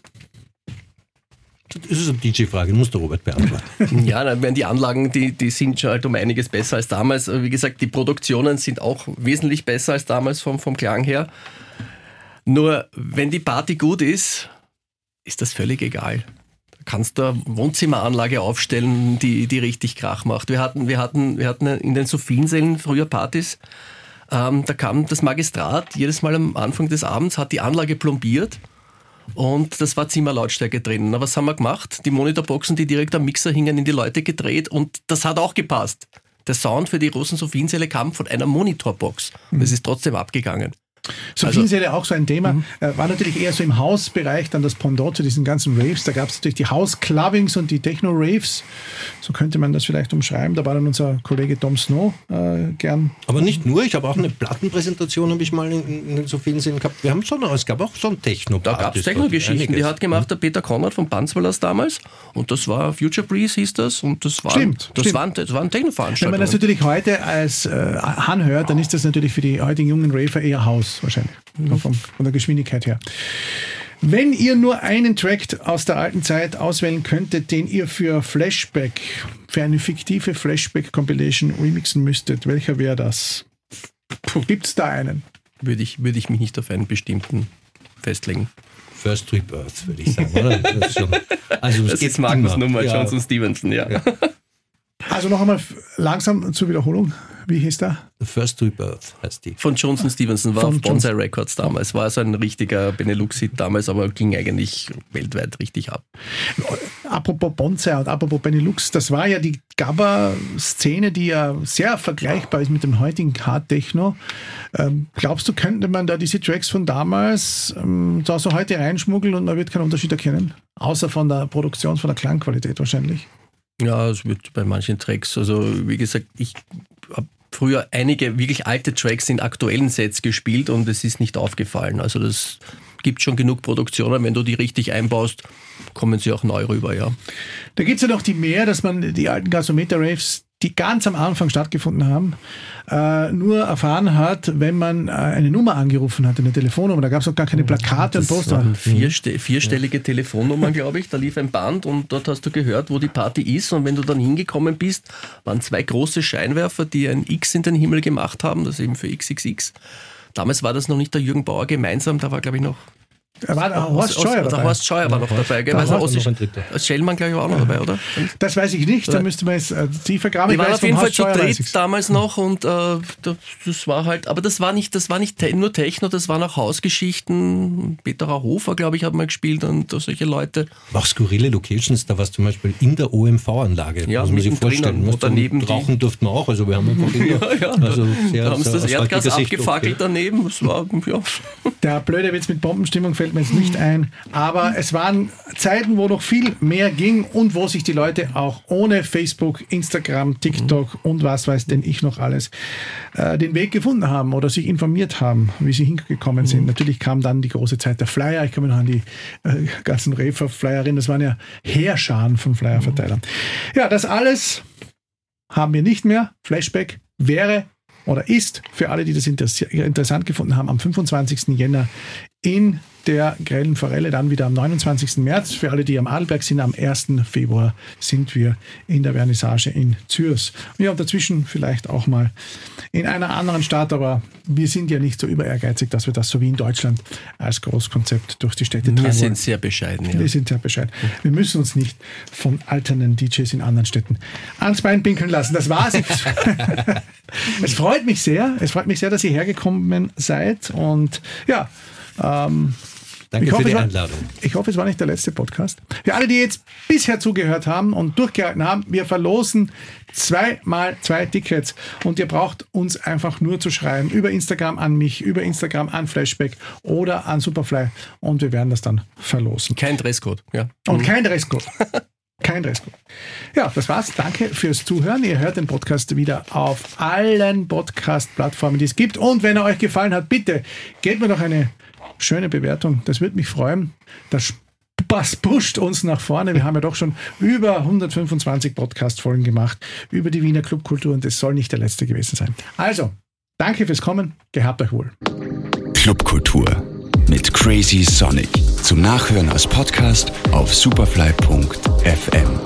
Das ist eine D J-Frage, muss der Robert beantworten. Ja, die Anlagen, die, die sind schon halt um einiges besser als damals. Wie gesagt, die Produktionen sind auch wesentlich besser als damals vom, vom Klang her. Nur, wenn die Party gut ist, ist das völlig egal. Da kannst du eine Wohnzimmeranlage aufstellen, die, die richtig Krach macht. Wir hatten, wir hatten, wir hatten in den Sophiensälen früher Partys, ähm, da kam das Magistrat jedes Mal am Anfang des Abends, hat die Anlage plombiert und das war Zimmerlautstärke drin. Na, was haben wir gemacht? Die Monitorboxen, die direkt am Mixer hingen, in die Leute gedreht und das hat auch gepasst. Der Sound für die großen Sophiensäle kam von einer Monitorbox. Das ist trotzdem abgegangen. Sophienseele auch so ein Thema. Mhm. War natürlich eher so im Hausbereich dann das Pendant zu diesen ganzen Raves. Da gab es natürlich die House-Clubbings und die Techno-Raves. So könnte man das vielleicht umschreiben. Da war dann unser Kollege Tom Snow äh, gern. Aber nicht nur, ich habe auch eine Plattenpräsentation, habe ich mal in, in den Sophienseelen gehabt. Wir haben schon, es gab auch schon Techno. Da gab es Techno-Geschichten. Die hat gemacht der Peter Konrad von Banzwallers damals. Und das war Future Breeze hieß das. Und das war stimmt, das stimmt. waren, das waren Techno-Veranstaltungen. Wenn man das natürlich heute als äh, anhört, dann ist das natürlich für die heutigen jungen Raver eher Haus wahrscheinlich. Mhm. Von, von der Geschwindigkeit her. Wenn ihr nur einen Track aus der alten Zeit auswählen könntet, den ihr für Flashback, für eine fiktive Flashback-Compilation remixen müsstet, welcher wäre das? Gibt es da einen? Würde ich, würde ich mich nicht auf einen bestimmten festlegen. First Rebirth, würde ich sagen, oder? Das ist, schon, also das ist Markus Nummer, ja. Johnson Stevenson, ja. ja. Also noch einmal langsam zur Wiederholung. Wie hieß der? The First Rebirth heißt die. Von Johnson Stevenson, war Von auf Bonsai Johnson. Records damals. War so ein richtiger Benelux-Hit damals, aber ging eigentlich weltweit richtig ab. Apropos Bonsai und apropos Benelux, das war ja die Gabba-Szene, die ja sehr vergleichbar ist mit dem heutigen Hard-Techno. Ähm, glaubst du, könnte man da diese Tracks von damals ähm, da so heute reinschmuggeln und man wird keinen Unterschied erkennen? Außer von der Produktion, von der Klangqualität wahrscheinlich. Ja, es wird bei manchen Tracks, also wie gesagt, ich habe früher einige wirklich alte Tracks in aktuellen Sets gespielt und es ist nicht aufgefallen. Also das gibt schon genug Produktionen, wenn du die richtig einbaust, kommen sie auch neu rüber, ja. Da gibt es ja noch die mehr, dass man die alten Gasometer-Raves, die ganz am Anfang stattgefunden haben, äh, nur erfahren hat, wenn man äh, eine Nummer angerufen hat, eine Telefonnummer. Da gab es auch gar keine Plakate das und Poster. Waren vierste- vierstellige Telefonnummern, glaube ich. Da lief ein Band und dort hast du gehört, wo die Party ist. Und wenn du dann hingekommen bist, waren zwei große Scheinwerfer, die ein X in den Himmel gemacht haben, das eben für X X X. Damals war das noch nicht der Jürgen Bauer gemeinsam, da war, glaube ich, noch Da war der Horst Scheuer dabei. Der Horst Scheuer war noch dabei. Gell? Weiß noch, noch ein dritter. Schellmann, glaube ich, war auch noch dabei, oder? Das weiß ich nicht, da müsste man jetzt äh, tiefer graben. Die waren auf jeden Fall zu dritt damals noch und äh, das war halt, aber das war nicht, das war nicht nur Techno, das waren auch Hausgeschichten. Peter Hofer, glaube ich, hat mal gespielt und solche Leute. Auch skurrile Locations, da war es zum Beispiel in der O M V-Anlage, ja, muss man sich vorstellen. Und daneben rauchen durften wir auch, also wir haben einfach immer, ja, ja, also sehr, da haben sie das Erdgas abgefackelt okay. daneben. Das war, ja. Der blöde Witz mit Bombenstimmung fällt mir jetzt nicht ein. Aber es waren Zeiten, wo noch viel mehr ging und wo sich die Leute auch ohne Facebook, Instagram, TikTok mhm. und was weiß denn ich noch alles äh, den Weg gefunden haben oder sich informiert haben, wie sie hingekommen mhm. sind. Natürlich kam dann die große Zeit der Flyer. Ich kann mich noch an die äh, ganzen Refer-Flyer erinnern. Das waren ja Heerscharen von Flyer-Verteilern. Mhm. Ja, das alles haben wir nicht mehr. Flashback wäre oder ist für alle, die das interessant gefunden haben, am fünfundzwanzigsten Jänner in der Grellen Forelle, dann wieder am neunundzwanzigsten März. Für alle, die am Adelberg sind, am ersten Februar sind wir in der Vernissage in Zürs. Ja, und dazwischen vielleicht auch mal in einer anderen Stadt, aber wir sind ja nicht so über ehrgeizig, dass wir das so wie in Deutschland als Großkonzept durch die Städte tragen. Wir sind sehr bescheiden. Ja. Wir sind sehr bescheiden. Wir müssen uns nicht von alternden D Js in anderen Städten ans Bein pinkeln lassen. Das war's. Es freut mich sehr. Es freut mich sehr, dass ihr hergekommen seid und ja, ähm, Danke ich hoffe, für die war, Einladung. Ich hoffe, es war nicht der letzte Podcast. Für alle, die jetzt bisher zugehört haben und durchgehalten haben, wir verlosen zweimal zwei Tickets und ihr braucht uns einfach nur zu schreiben über Instagram an mich, über Instagram an Flashback oder an Superfly und wir werden das dann verlosen. Kein Dresscode, ja. Und kein Dresscode. Kein Dresscode. Ja, das war's. Danke fürs Zuhören. Ihr hört den Podcast wieder auf allen Podcast-Plattformen, die es gibt. Und wenn er euch gefallen hat, bitte gebt mir doch eine schöne Bewertung. Das würde mich freuen. Das Das pusht uns nach vorne. Wir haben ja doch schon über hundertfünfundzwanzig Podcast-Folgen gemacht über die Wiener Clubkultur und das soll nicht der letzte gewesen sein. Also, danke fürs Kommen. Gehabt euch wohl. Clubkultur mit Crazy Sonic. Zum Nachhören als Podcast auf superfly punkt f m.